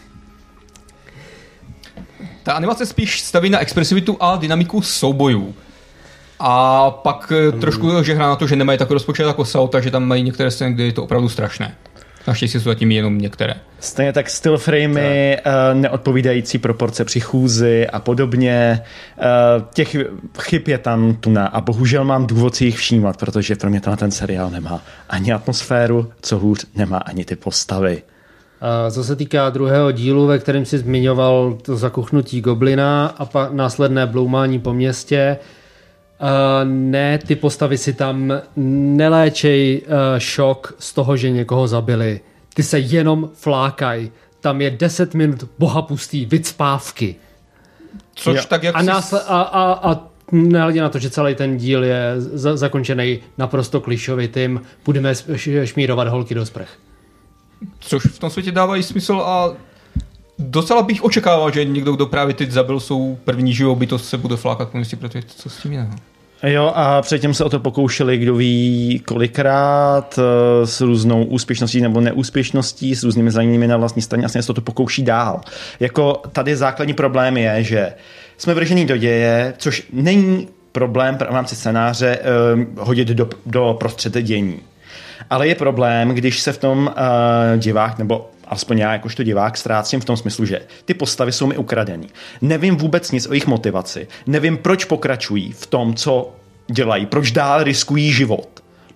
Ta animace spíš staví na expresivitu a dynamiku soubojů. A pak trošku žehrá na to, že nemají takový rozpočet jako SAO, takže tam mají některé scény, kde je to opravdu strašné. Naštěstí jsou zatím jenom některé. Stejně tak still framey, neodpovídající proporce při chůzi a podobně. Těch chyb je tam tuna a bohužel mám důvod si jich všímat, protože pro mě ten seriál nemá ani atmosféru, co hůř nemá ani ty postavy. Co se týká druhého dílu, ve kterém si zmiňoval to zakuchnutí goblina a pak následné bloumání po městě, ne, ty postavy si tam neléčej šok z toho, že někoho zabili. Ty se jenom flákají. Tam je 10 minut bohapustý vycpávky. Což tak jak a nehledě na to, že celý ten díl je zakončený naprosto klišovitým, budeme šmírovat holky do sprch. Což v tom světě dávají smysl a docela bych očekával, že někdo, kdo právě teď zabil svou první živou bytost, se bude flákat po městě, protože co s tím je. Jo, a předtím se o to pokoušeli, kdo ví kolikrát, s různou úspěšností nebo neúspěšností, s různými zraněními na vlastní straně, vlastně se to pokouší dál. Jako tady základní problém je, že jsme vržený do děje, což není problém v rámci scénáře hodit do prostřed dění. Ale je problém, když se v tom divák, nebo aspoň já jakožto divák ztrácím v tom smyslu, že ty postavy jsou mi ukradený. Nevím vůbec nic o jejich motivaci. Nevím, proč pokračují v tom, co dělají. Proč dál riskují život.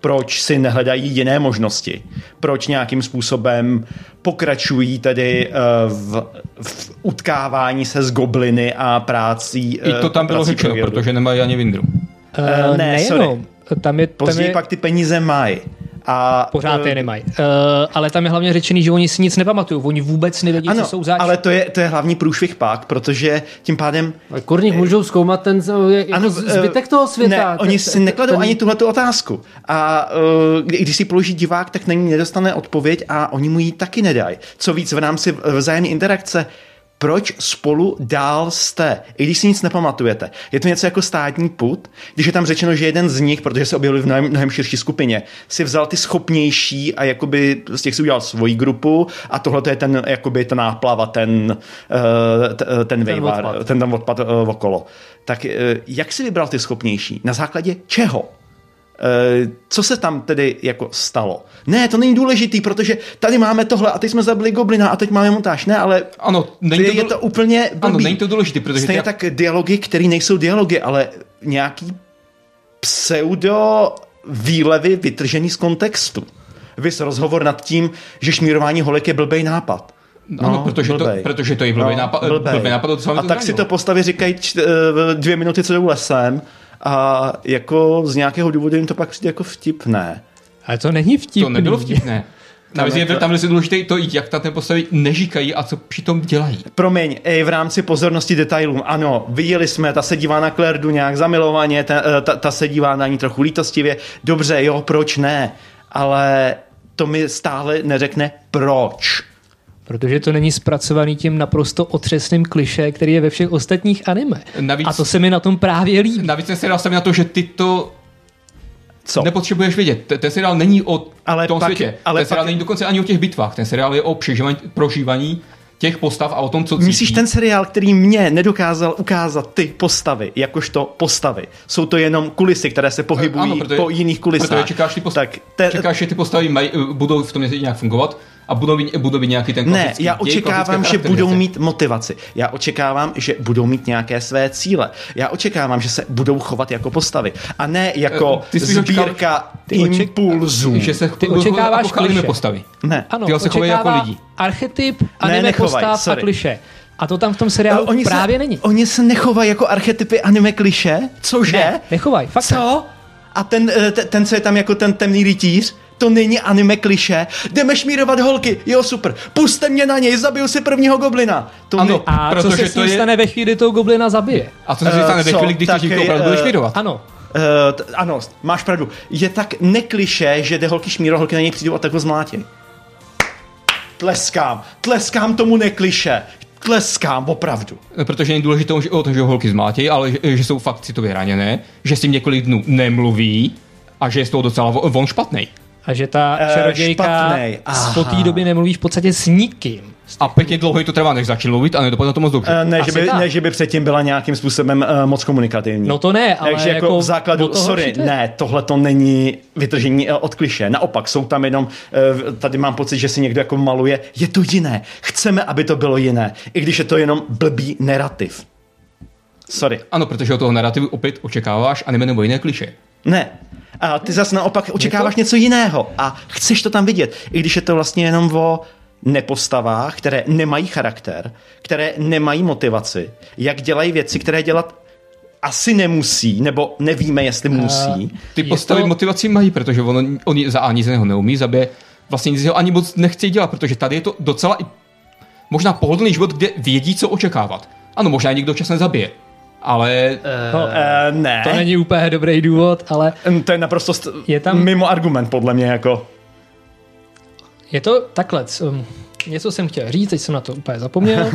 proč si nehledají jiné možnosti, proč nějakým způsobem pokračují tedy v utkávání se s gobliny a prácí. I to tam bylo řečeno, protože nemají ani Vindru. Ne, sorry. Později je... pak ty peníze mají. A pořád je nemají. Ale tam je hlavně řečený, že oni si nic nepamatují. Oni vůbec nevědí, ano, co jsou zač. ale to je hlavní průšvih pak, protože tím pádem... Kurník můžou zkoumat ten zbytek toho světa. Ne, oni si nekladou ani tuhletu otázku. A když si položí divák, tak na ní nedostane odpověď a oni mu ji taky nedají. Co víc v rámci vzájemné interakce, proč spolu dál jste, i když si nic nepamatujete. Je to něco jako státní put, když je tam řečeno, že jeden z nich, protože se objevili v mnohem širší skupině, si vzal ty schopnější a jakoby z těch si udělal svoji grupu a tohle je ten, jakoby ta náplava, ten odpad okolo. Tak jak si vybral ty schopnější? Na základě čeho? Co se tam tedy jako stalo? Ne, to není důležitý, protože tady máme tohle a teď jsme zabili goblina a teď máme montáž. Ne, ale ano, je to úplně blbý. Ano, není to důležitý, protože... Stejně tak dialogy, které nejsou dialogy, ale nějaký pseudo výlevy vytržený z kontextu. Vys rozhovor nad tím, že šmírování holek je blbej nápad. Ano, protože to je blbej nápad. A tak si to postavy říkají 2 minuty, co jdou lesem. A jako z nějakého důvodu jim to pak přijde jako vtipné. Ale to není vtipné. To nebylo vtipné. Navíc je tam důležité to, jak ty postavy neříkají a co přitom dělají. Promiň, i v rámci pozornosti detailům. Ano, viděli jsme, ta se dívá na Clairdu nějak zamilovaně, ta se dívá na ní trochu lítostivě. Dobře, jo, proč ne? Ale to mi stále neřekne proč. Protože to není zpracovaný tím naprosto otřesným klišé, který je ve všech ostatních anime. Navíc, a to se mi na tom právě líbí. Navíc ten seriál staví na to, že ty to nepotřebuješ vědět. Ten seriál není o tom světě. Ten seriál není dokonce ani o těch bitvách. Ten seriál je o prožívání těch postav a o tom, co cítí. Myslíš ten seriál, který mě nedokázal ukázat ty postavy, jakožto postavy? Jsou to jenom kulisy, které se pohybují po jiných kulisách. Protože čekáš, že ty postavy budou v tom nějak fungovat a budou mít nějaký ten klasický. Ne, já očekávám, že budou mít motivaci. Já očekávám, že budou mít nějaké své cíle. Já očekávám, že se budou chovat jako postavy. A ne jako sbírka impulzů. Ty očekáváš klišé. Postavy. Ne. Ano, ty se chovají jako lidi. Archetyp, anime postav a klišé. A to tam v tom seriálu právě není. Oni se nechovají jako archetypy anime klišé? Cože? Ne, nechovají. Fakt. Co? A ten, co je tam jako ten temný rytíř? To není anime klišé. Jdeme šmírovat holky. Jo, super. Puste mě na něj, zabiju si prvního goblina. A co se s ním stane ve chvíli, toho goblina zabije? A co se stane ve chvíli, když ty opravdu budeš šmírovat? Ano. Ano, máš pravdu. Je tak neklišé, že jde holky šmírovat, holky na něj přijdou a tak ho zmlátí. Tleskám tomu neklišé. Tleskám, opravdu. Protože není důležité o tom, že holky zmlátějí, ale že jsou fakt citově raněné, že s tím několik dnů nemluví a že je z toho docela von špatnej. A že ta čarodějka po té době nemluví v podstatě s nikým. A pěkně dlouho jí to trvá, než začne mluvit a nedopadne to moc dobře. Ne, že by předtím byla nějakým způsobem moc komunikativní. No to ne, ale takže jako v základu, tohle to není vytržení od klišé. Naopak, jsou tam jenom, tady mám pocit, že si někdo jako maluje, je to jiné. Chceme, aby to bylo jiné. I když je to jenom blbý narrativ. Sorry. Ano, protože od toho narrativu opět očekáváš anime nebo jiné klišé. Ne. A ty zase naopak očekáváš něco jiného a chceš to tam vidět, i když je to vlastně jenom o nepostavách, které nemají charakter, které nemají motivaci, jak dělají věci, které dělat asi nemusí, nebo nevíme, jestli musí. Ty postavy motivaci mají, protože oni za ani z něho neumí, za B vlastně nic z něho ani moc nechci dělat, protože tady je to docela i možná pohodlný život, kde vědí, co očekávat. Ano, možná někdo časem zabije. Ale ne. To není úplně dobrý důvod, ale... To je naprosto mimo argument, podle mě. Jako. Je to takhle. Něco jsem chtěl říct, teď jsem na to úplně zapomněl.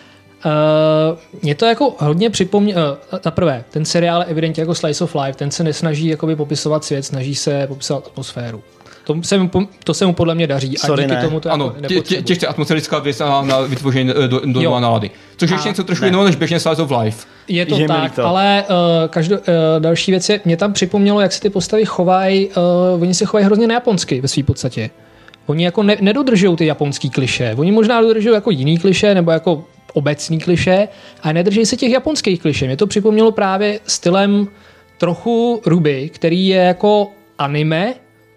Mě to jako hodně připomněl. Za prvé, ten seriál je evidentně jako Slice of Life, ten se nesnaží jakoby popisovat svět, snaží se popisovat atmosféru. To se mu podle mě daří. Sorry, a díky tomu to ano, těžce atmosférická věc na vytvoření do nálady. Což je něco trošku jiného než běžně Slice of Life. Je to tak, ale další věc je, mě tam připomnělo, jak se ty postavy chovají, oni se chovají hrozně nejaponsky ve své podstatě. Oni jako nedodržují ty japonský klišé. Oni možná dodržují jako jiný klišé nebo jako obecný klišé, ale nedrží se těch japonských klišé. Mě to připomnělo právě stylem trochu Ruby, který je jako anime,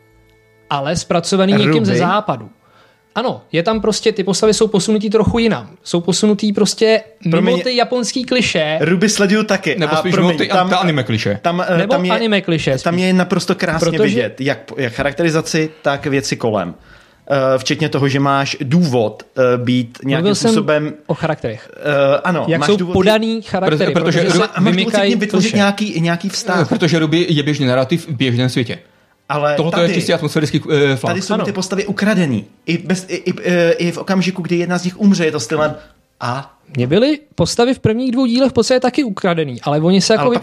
ale zpracovaný někým ze západu. Ano, je tam prostě, ty postavy jsou posunutý trochu jinam. Jsou posunutý prostě mimo ty japonský klišé. Ruby sleduju taky. Nebo spíš ty anime klišé. Nebo anime klišé. Tam je naprosto krásně vidět, jak charakterizaci, tak věci kolem. Včetně toho, že máš důvod být nějakým způsobem... o charakterech. Ano, jak máš jsou důvod, podaný charaktery, protože se vymykají vytvořit nějaký vztah. Protože Ruby je běžný narrativ v běžném světě. Ale tohle je čistě atmosférický flak. Tady jsou ty postavy ukradený. I v okamžiku, kdy jedna z nich umře, je to stylem Mně byly postavy v prvních 2 dílech v podstatě taky ukradený, ale oni se jako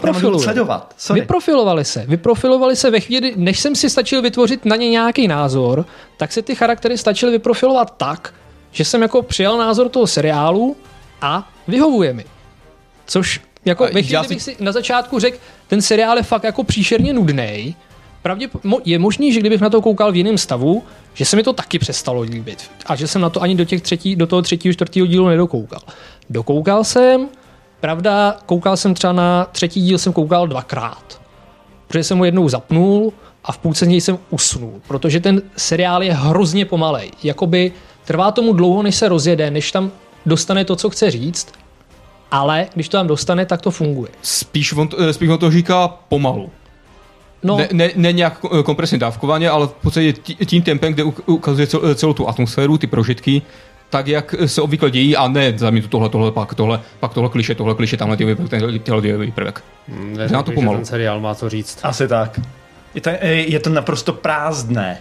vyprofilovali se ve chvíli, než jsem si stačil vytvořit na ně nějaký názor, tak se ty charaktery stačily vyprofilovat tak, že jsem jako přijal názor toho seriálu a vyhovuje mi. Což jako ve chvíli, bych si na začátku řekl, ten seriál je fakt jako příšerně nudnej. Je možný, že kdybych na to koukal v jiném stavu, že se mi to taky přestalo líbit. A že jsem na to ani do toho 3., 4. dílu nedokoukal. Dokoukal jsem, pravda, koukal jsem třeba na 3. díl, jsem koukal 2krát. Protože jsem ho jednou zapnul a v půlce z něj jsem usnul. Protože ten seriál je hrozně pomalej. Jakoby trvá tomu dlouho, než se rozjede, než tam dostane to, co chce říct, ale když to tam dostane, tak to funguje. Spíš on to říká pomalu. No. Ne nějak kompresně dávkovaně, ale v podstatě tím tempem, kde ukazuje celou tu atmosféru, ty prožitky, tak jak se obvykle dějí a ne zamítnu tohle, pak tohle kliše, tamhle tyhle dějový prvek. Neřekl, to pomalu. Ten seriál má co říct. Asi tak. Je to naprosto prázdné.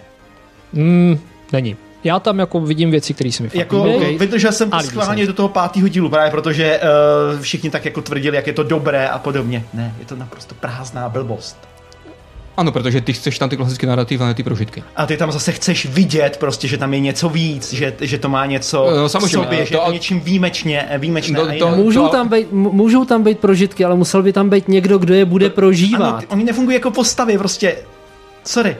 Není. Já tam jako vidím věci, které se mi fakt vydržel jsem schválně do toho 5. dílu, právě protože všichni tak jako tvrdili, jak je to dobré a podobně. Ne, je to naprosto prázdná blbost. Ano, protože ty chceš tam ty klasické narrativy a ne ty prožitky. A ty tam zase chceš vidět prostě, že tam je něco víc, že to má něco v sobě, že je to něčím výjimečné. Můžou tam být prožitky, ale musel by tam být někdo, kdo je bude prožívat. Ano, oni nefungují jako postavy, prostě. Sorry.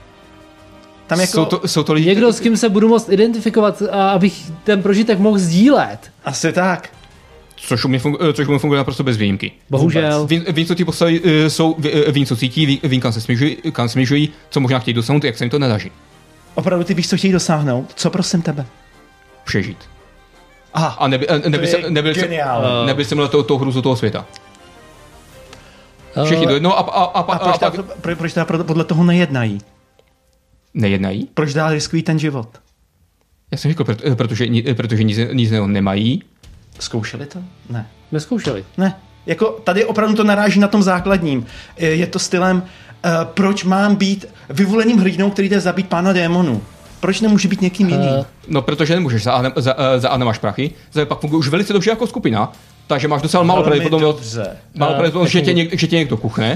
Tam jako... jsou to lidi... Někdo, s kým se budu moct identifikovat, abych ten prožitek mohl sdílet. Asi tak. Což u mě funguje naprosto bez výjimky. Bohužel. Vím, co ty postavy jsou, vím, co cítí, vím, kam směřují, co možná chtějí dosáhnout, jak se jim to nedaří. Opravdu ty víš, co chtějí dosáhnout? Co prosím tebe? Přežít. Aha, a nebyl jsem tou hruzu toho světa. Všichni do jednoho a proč podle toho nejednají? Nejednají? Proč dál riskují ten život? Já jsem řekl, protože nic nemají. Zkoušeli to? Ne. Neskoušeli. Ne. Jako tady opravdu to naráží na tom základním. Je to stylem, proč mám být vyvoleným hrdinou, který jde zabít pána démonů? Proč nemůže být někým jiným? No, protože nemůžeš. Za A nemáš prachy. Za pak funguje už velice dobře jako skupina, takže máš docela málo pravděpodobnost, že tě někdo kuchne.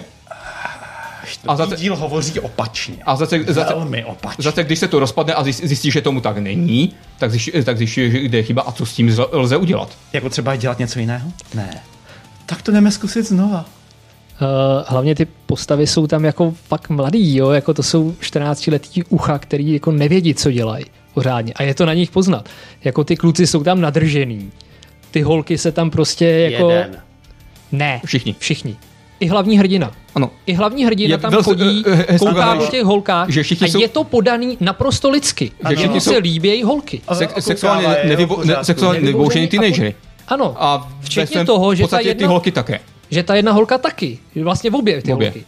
A zase díl hovoří opačně. A velmi opačně. Zase, když se to rozpadne a zjistíš, že tomu tak není, tak zjistíš, kde je chyba a co s tím lze udělat. Jako třeba dělat něco jiného? Ne. Tak to jdeme zkusit znova. Hlavně ty postavy jsou tam jako fakt mladý, jo? Jako to jsou 14letý ucha, který jako nevědí, co dělají pořádně. A je to na nich poznat. Jako ty kluci jsou tam nadržený. Ty holky se tam prostě jako... Jeden. Ne. Všichni. I hlavní hrdina. Ano. I hlavní hrdina tam chodí, kouká po těch holkách a je to podaný naprosto lidsky. Jemu se líbí holky. Sexuálně nevyboušený teenagery. Ano. A včetně toho, že ty holky také. Že ta jedna holka taky. Vlastně obě ty holky.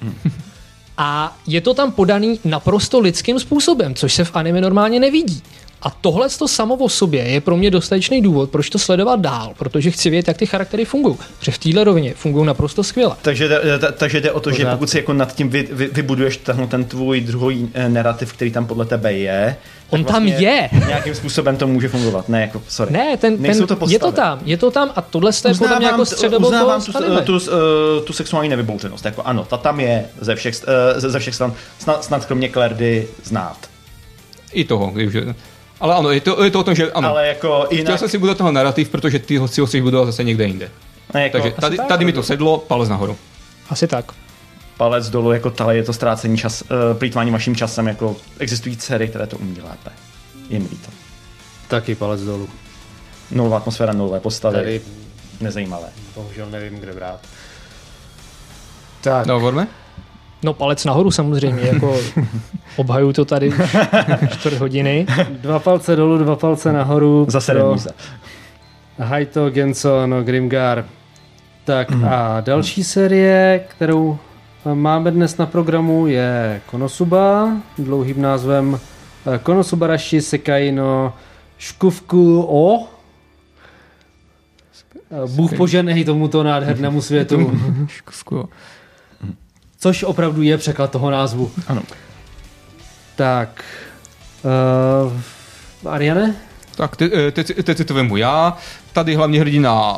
A je to tam podaný naprosto lidským způsobem, což se v anime normálně nevidí. A tohle to samo o sobě je pro mě dostatečný důvod, proč to sledovat dál, protože chci vědět, jak ty charaktery fungují. Protože v téhle rovině fungují naprosto skvěle. Takže jde o to, že pokud si jako nad tím vybuduješ ten tvůj druhý narrativ, který tam podle tebe je, on vlastně tam je. Nějakým způsobem to může fungovat. Ne, jako, sorry. Ne, je to tam a tohle je podle mě jako středobod toho tu sexuální nevybouřenost. Jako ano, ta tam je ze všech stran, snad kromě Clairdy znát. I toho, když... Ale ano, je to o tom, že ano. Ale jako jinak... Chtěl jsem si budovat toho narrativ, protože ty ho si budovat zase někde jinde. Ne, jako... Takže tady mi to sedlo, palec nahoru. Asi tak. Palec dolů, jako je to ztrácení plýtvání vaším časem, jako existují dcery, které to umí lépe. Je mi líto. Taky palec dolů. Nulová atmosféra, nulové postavy. Tady... Nezajímavé. Bohužel nevím, kde brát. Tak. No, hovoríme? No palec nahoru samozřejmě, jako obhaju to tady 4 hodiny. 2 palce dolů, 2 palce nahoru. Zase remíza. Haito, Genso, no Grimgar. Tak a další série, kterou máme dnes na programu, je Konosuba, dlouhým názvem Konosubarashi Sekai no Shukufuku o. Bůh poženej tomuto nádhernému světu. Což opravdu je překlad toho názvu. Ano. Tak. Ariane? Tak teď si to vemu já. Tady hlavně hrdina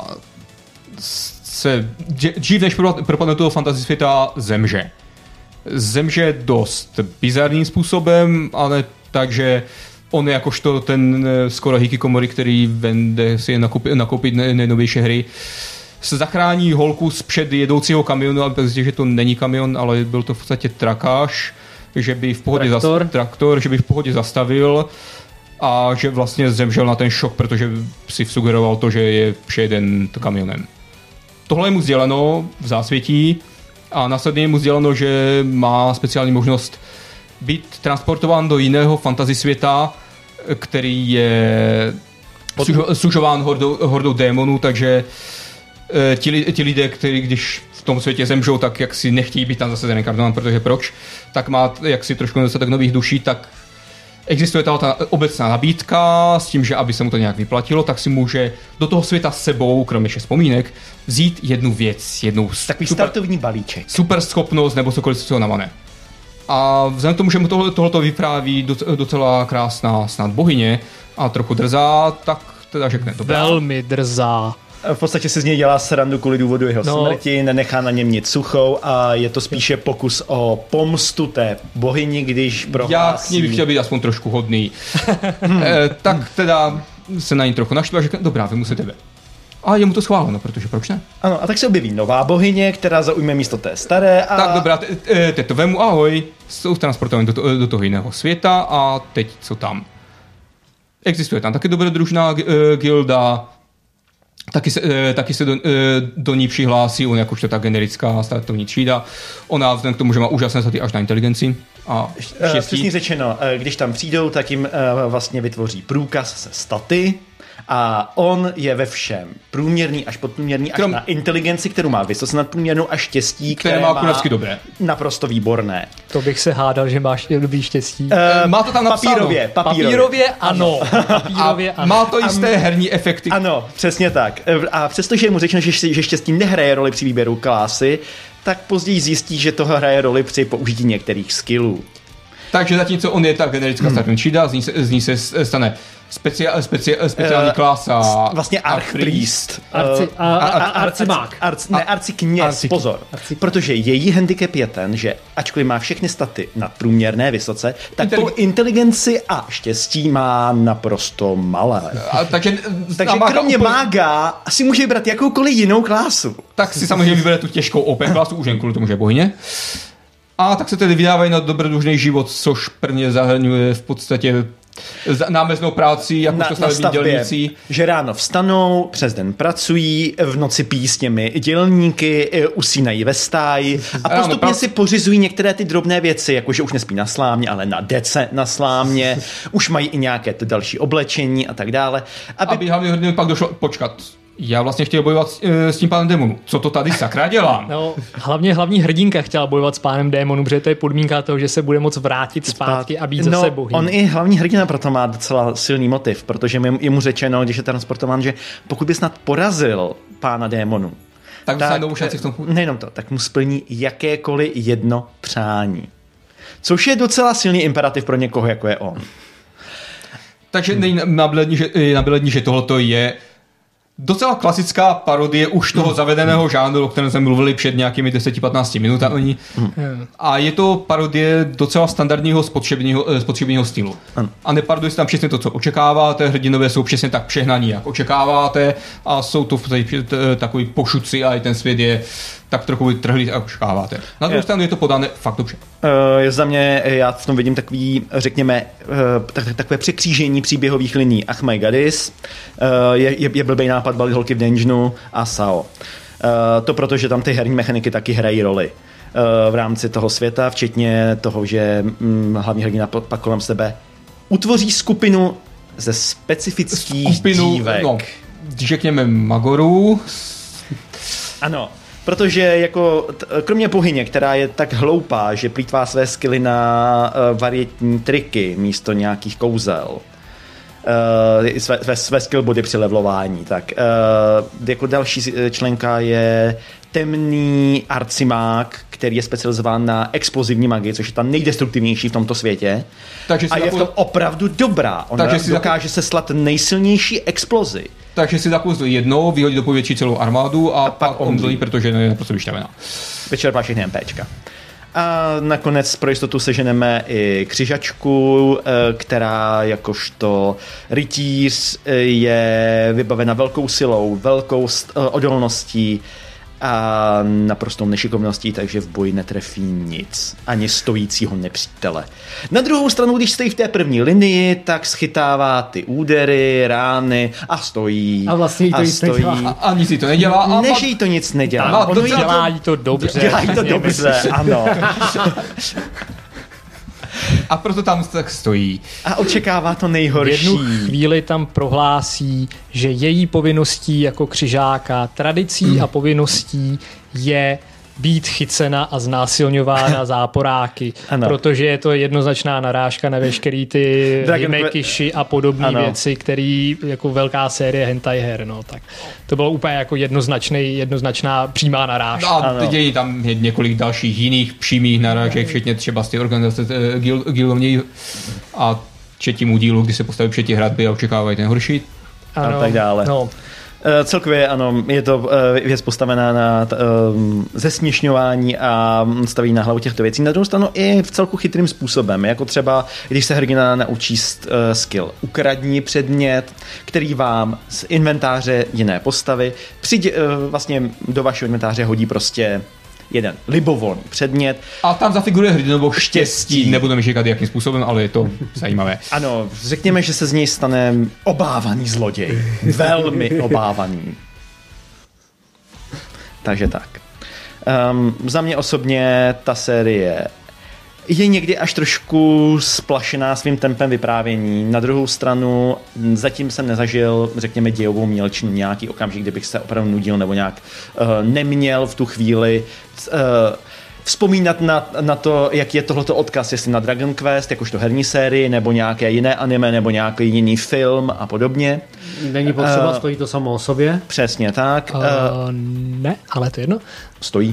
se dřív než propadne toho fantasy světa zemře. Zemře dost bizarním způsobem, ale takže on je jakožto ten skoro hikikomori, který vende si nakoupit nejnovější hry, se zachrání holku zpřed jedoucího kamionu, ale zjistí, že to není kamion, ale byl to v podstatě trakáž, že by v pohodě traktor, že by v pohodě zastavil a že vlastně zemřel na ten šok, protože si sugeroval to, že je přejeden kamionem. Tohle je mu sděleno v zásvětí a následně je mu sděleno, že má speciální možnost být transportován do jiného fantasy světa, který je sužován hordou démonů, takže ti lidé, kteří když v tom světě zemřou, tak jak si nechtějí být tam zase reinkarnován, protože proč, tak má jak si trošku nedostatek nových duší, tak existuje ta obecná nabídka s tím, že aby se mu to nějak vyplatilo, tak si může do toho světa s sebou, kromě všech vzpomínek, vzít jednu věc, takový startovní balíček. Super schopnost nebo cokoliv, co ho navane. A vzhledem k tomu, že mu tohleto vypráví docela krásná snad bohyně a trochu drzá, tak teda řekne to. Velmi drzá. V podstatě si z něj dělá srandu kvůli důvodu jeho smrti, nenechá na něm nic suchou a je to spíše pokus o pomstu té bohyni, když prohlásí... Já k ní bych chtěl být aspoň trošku hodný. Tak teda se na ní trochu naštve a řekne, dobrá, vy musíte tebe. A je mu to schváleno, protože proč ne? Ano, a tak se objeví nová bohyně, která zaujme místo té staré a... Tak dobrá, teď to vemu, ahoj, jsou transportovaní do toho jiného světa a teď co tam? Existuje tam taky dobrodružná gilda, taky se do ní přihlásí, on jakožto ta generická startovní třída. Ona vzhledem k tomu, že má úžasné staty až na inteligenci a štěstí. Přesně řečeno, když tam přijdou, tak jim vlastně vytvoří průkaz se staty a on je ve všem průměrný až podprůměrný, až na inteligenci, kterou má vysoce nadprůměrnou, a štěstí, které má dobré. Naprosto výborné. To bych se hádal, že máš dobrý štěstí. Má to tam napsáno. Papírově ano. Má to jisté herní efekty. Ano, přesně tak. A přestože je mu řečeno, že štěstí nehraje roli při výběru klásy, tak později zjistí, že to hraje roli při použití některých skillů. Takže zatímco on je ta generická startovní třída, z ní se stane speciální klasa. Vlastně archpriest. Arcimák. Arcikněz, pozor. Protože její handicap je ten, že ačkoliv má všechny staty nadprůměrné vysoce, tak po inteligenci a štěstí má naprosto malé. Takže kromě mága si může vybrat jakoukoliv jinou klásu. Tak si samozřejmě vybere tu těžkou OP klasu, už jen kvůli tomu, že je bohyně. A tak se tedy vydávají na dobrodružný život, což prvně zahrnuje v podstatě námeznou práci, jakožto stavební dělníci. Že ráno vstanou, přes den pracují, v noci pijí s těmi dělníky, usínají ve stáji a postupně si pořizují některé ty drobné věci, jakože už nespí na slámě, ale na dece na slámě, už mají i nějaké ty další oblečení a tak dále. Aby hlavně pak došlo, počkat, já vlastně chtěl bojovat s tím pánem démonů. Co to tady sakra dělám? No, hlavní hrdinka chtěla bojovat s pánem démonů, protože to je podmínka toho, že se bude moct vrátit zpátky a být zase bohyní. On i hlavní hrdina proto má docela silný motiv, protože je mu řečeno, když je transportován, že pokud by snad porazil pána démonů, tak nejenom to, tak mu splní jakékoliv jedno přání. Což je docela silný imperativ pro někoho, jako je on. Takže není nabílední, že tohleto je docela klasická parodie už toho zavedeného žánru, o kterém jsme mluvili před nějakými 10-15 minutami. A je to parodie docela standardního spotřebního stylu. A neparoduje se tam přesně to, co očekáváte. Hrdinové jsou přesně tak přehnaní, jak očekáváte. A jsou to takový pošuci a i ten svět je tak trochu trhlý, jak očekáváte. Na druhou stranu je to podané fakt dobře. Za mě, já v tom vidím takový, řekněme, takové překřížení příběhových liní. Ach my goddess, je blbej nápad balit holky v dungeonu a Sao. To proto, že tam ty herní mechaniky taky hrají roli. v rámci toho světa, včetně toho, že hlavní hrdina pak kolem sebe utvoří skupinu ze specifických dívek. No, řekněme magorů. Ano, protože jako kromě bohyně, která je tak hloupá, že plýtvá své skilly na varietní triky místo nějakých kouzel, své skill body při levelování, tak jako další členka je temný arcimák, který je specializován na explozivní magii, což je ta nejdestruktivnější v tomto světě. A je v tom opravdu dobrá. Ona dokáže seslat nejsilnější explozi. Takže si zakouzlí jednou, vyhodí do povětší celou armádu a pak omdlí, protože je naprosto vyšťavená. Vyčerpá všechny MPčka. A nakonec pro jistotu seženeme i křižačku, která jakožto rytíř je vybavena velkou silou, velkou odolností a naprostou nešikovností, takže v boji netrefí nic, ani stojícího nepřítele. Na druhou stranu, když stojí v té první linii, tak schytává ty údery, rány a stojí. A vlastně to nic nedělá. A nic si to nedělá. Než jí to nic nedělá. Dělá to dobře. Dělají to dobře, ano. A proto tam tak stojí. A očekává to nejhorší. Jednu chvíli tam prohlásí, že její povinností jako křižáka, tradicí a povinností je být chycena a znásilňována záporáky, protože je to jednoznačná narážka na veškerý ty himekiši a podobné věci, který jako velká série hentai her, no, tak to bylo úplně jako jednoznačná přímá narážka. A teď je tam několik dalších jiných přímých narážek, včetně třeba z té organizace Gildovní a třetímu dílu, kdy se postaví před hradby a očekávají ten horší. A tak dále. No. Celkově ano, je to věc postavená na zesměšňování a staví na hlavu těchto věcí. Na druhou stranu i v celku chytrým způsobem, jako třeba, když se hrdina naučí skill ukradni předmět, který vám z inventáře jiné postavy vlastně do vašeho inventáře hodí prostě jeden libovolný předmět. A tam zafiguruje hrdinovo štěstí. Nebudeme říkat, jakým způsobem, ale je to zajímavé. Ano, řekněme, že se z něj stane obávaný zloděj. Velmi obávaný. Takže tak. Za mě osobně ta série je někdy až trošku splašená svým tempem vyprávění. Na druhou stranu zatím jsem nezažil, řekněme, dějovou mělčinu, nějaký okamžik, kdybych se opravdu nudil nebo nějak neměl v tu chvíli vzpomínat na to, jak je tohleto odkaz, jestli na Dragon Quest, jakožto herní sérii, nebo nějaké jiné anime, nebo nějaký jiný film a podobně. Není potřeba, stojí to samo o sobě? Přesně tak. Ne, ale to jedno. Stojí.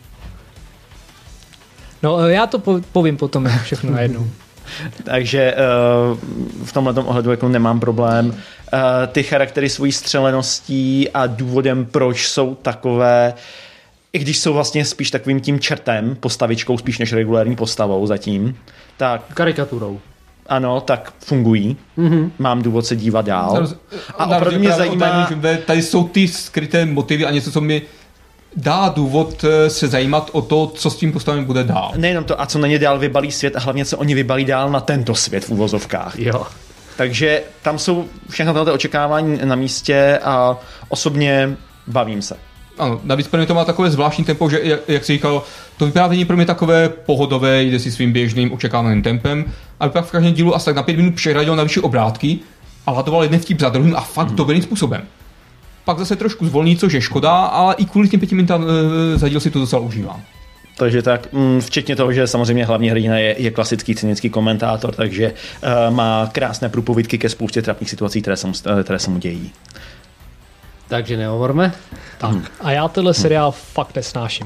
No, já to povím potom všechno najednou. Takže v tomhletom ohledu jako nemám problém. Ty charaktery svojí střeleností a důvodem, proč jsou takové, i když jsou vlastně spíš takovým tím čertem, postavičkou spíš než regulární postavou zatím, tak karikaturou. Ano, tak fungují. Mm-hmm. Mám důvod se dívat dál. A opravdu mě zajímá... Tady jsou ty skryté motivy a něco, co mi dá důvod se zajímat o to, co s tím postavem bude dál. Nejenom to, a co na ně dál vybalí svět a hlavně, co oni vybalí dál na tento svět v uvozovkách. Jo. Takže tam jsou všechno tohle očekávání na místě a osobně bavím se. Ano, navíc pro mě to má takové zvláštní tempo, že jak jsi říkal, to vyprávění pro mě takové pohodové, jde si svým běžným očekávaným tempem, ale pak v každém dílu asi tak na 5 minut přehradil na vyšší obrátky a ladoval jeden vtip za druhým a fakt dobrým způsobem. Pak zase trošku zvolní, což je škoda, ale i kvůli těm 5 minutám za díl si to docela užívám. Takže tak, včetně toho, že samozřejmě hlavní hrdina je klasický cynický komentátor, takže má krásné průpovídky ke spoustě trapných situací, které se mu dějí. Takže nehovorme. Tak. A já tenhle seriál fakt nesnáším.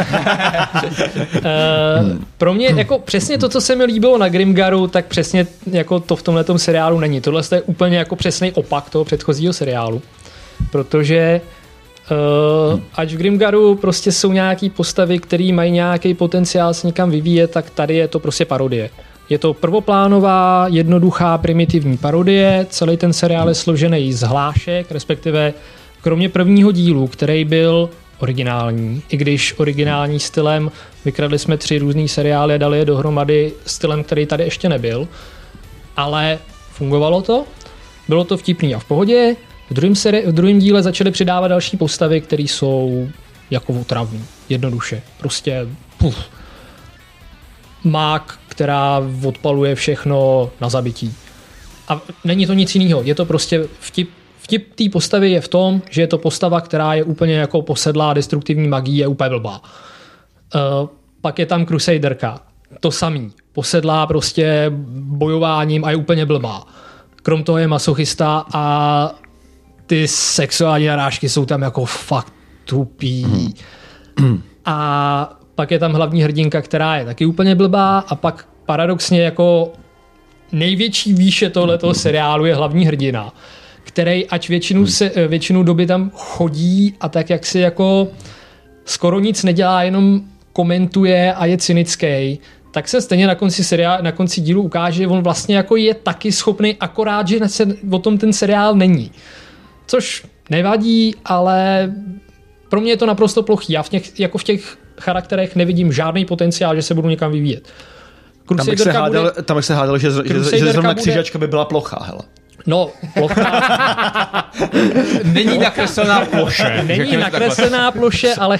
Pro mě jako přesně to, co se mi líbilo na Grimgaru, tak přesně jako to v tomhletom seriálu není. Tohle je úplně jako přesný opak toho předchozího seriálu. Protože ať v Grimgaru prostě jsou nějaký postavy, které mají nějaký potenciál se někam vyvíjet, tak tady je to prostě parodie. Je to prvoplánová, jednoduchá, primitivní parodie. Celý ten seriál je složený z hlášek, respektive kromě prvního dílu, který byl originální, i když originální stylem, vykradli jsme 3 různý seriály a dali je dohromady stylem, který tady ještě nebyl, ale fungovalo to, bylo to vtipný a v pohodě. V druhém díle začali přidávat další postavy, které jsou jako otravní, jednoduše. Prostě mák, která odpaluje všechno na zabití. A není to nic jiného. Je to prostě vtip té postavy je v tom, že je to postava, která je úplně jako posedlá destruktivní magií, je úplně blbá. Pak je tam Crusaderka. To samý. Posedlá prostě bojováním a je úplně blbá. Krom toho je masochista a ty sexuální narážky jsou tam jako fakt tupý. A pak je tam hlavní hrdinka, která je taky úplně blbá a pak paradoxně jako největší výše tohletoho seriálu je hlavní hrdina, který ať většinu doby tam chodí a tak jak si jako skoro nic nedělá, jenom komentuje a je cynický, tak se stejně na konci dílu ukáže, že on vlastně jako je taky schopný, akorát, že o tom ten seriál není. Což nevadí, ale pro mě je to naprosto plochý. Já v těch charakterech nevidím žádný potenciál, že se budu někam vyvíjet. Tam bych se hádal, že zrovna křižačka by byla plochá, hele. No, plochá. Není nakreslená ploše. Není nakreslená ploše, ale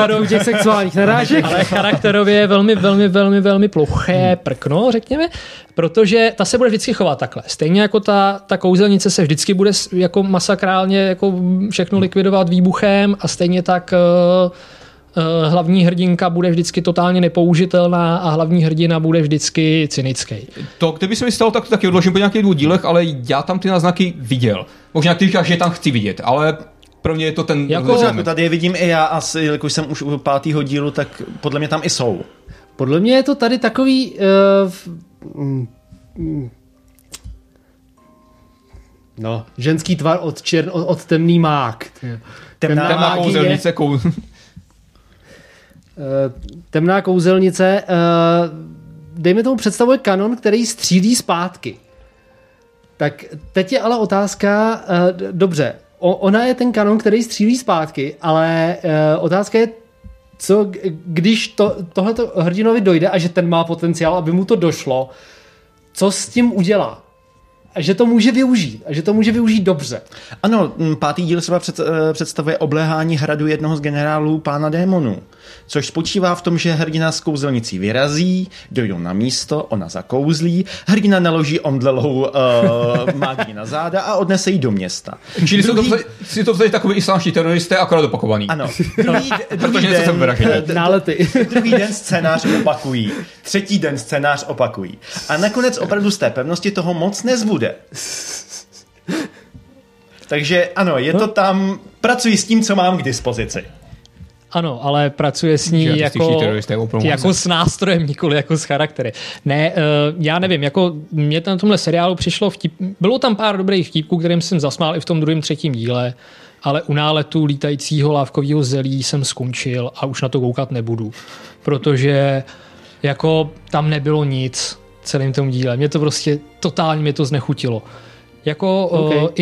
charakterově je velmi, velmi, velmi, velmi ploché prkno, řekněme, protože ta se bude vždycky chovat takhle. Stejně jako ta kouzelnice se vždycky bude jako masakrálně jako všechno likvidovat výbuchem a stejně tak hlavní hrdinka bude vždycky totálně nepoužitelná a hlavní hrdina bude vždycky cynický. To, kdyby se mi stalo, tak to taky odložím po nějakých 2 dílech, ale já tam ty náznaky viděl. Možná ty říkáš, že tam chci vidět, ale pro mě je to ten... Tady je vidím i já, asi, jelikož jsem už u 5. dílu, tak podle mě tam i jsou. Podle mě je to tady takový... ženský tvar od temný mák. Temná kouzelnice. Temná kouzelnice, dejme tomu, představuje kanon, který střílí zpátky. Tak teď je ale otázka, dobře, ona je ten kanon, který střílí zpátky, ale otázka je, co když tohleto hrdinovi dojde a že ten má potenciál, aby mu to došlo, co s tím udělá? A že to může využít. A že to může využít dobře. Ano, 5. díl třeba představuje obléhání hradu jednoho z generálů pána démonů. Což spočívá v tom, že hrdina s kouzelnicí vyrazí, dojdou na místo, ona zakouzlí, hrdina naloží omdlelou magii na záda a odnese ji do města. Čili si to vzali takový islámští teroristé, akorát opakovaný. Ano. Druhý den scénář opakují. 3. den scénář opakují. A nakonec opravdu z té pevnosti toho moc nezbude. Takže ano, je to tam, pracuji s tím, co mám k dispozici. Ano, ale pracuje s ní jako s nástrojem, nikoli jako s charaktery. Ne, já nevím, jako mě na tomhle seriálu přišlo bylo tam pár dobrých vtipků, kterým jsem zasmál i v tom 2., 3. díle, ale u náletu lítajícího lávkového zelí jsem skončil a už na to koukat nebudu, protože jako tam nebylo nic celým tom díle. Mě to prostě totálně znechutilo. Jako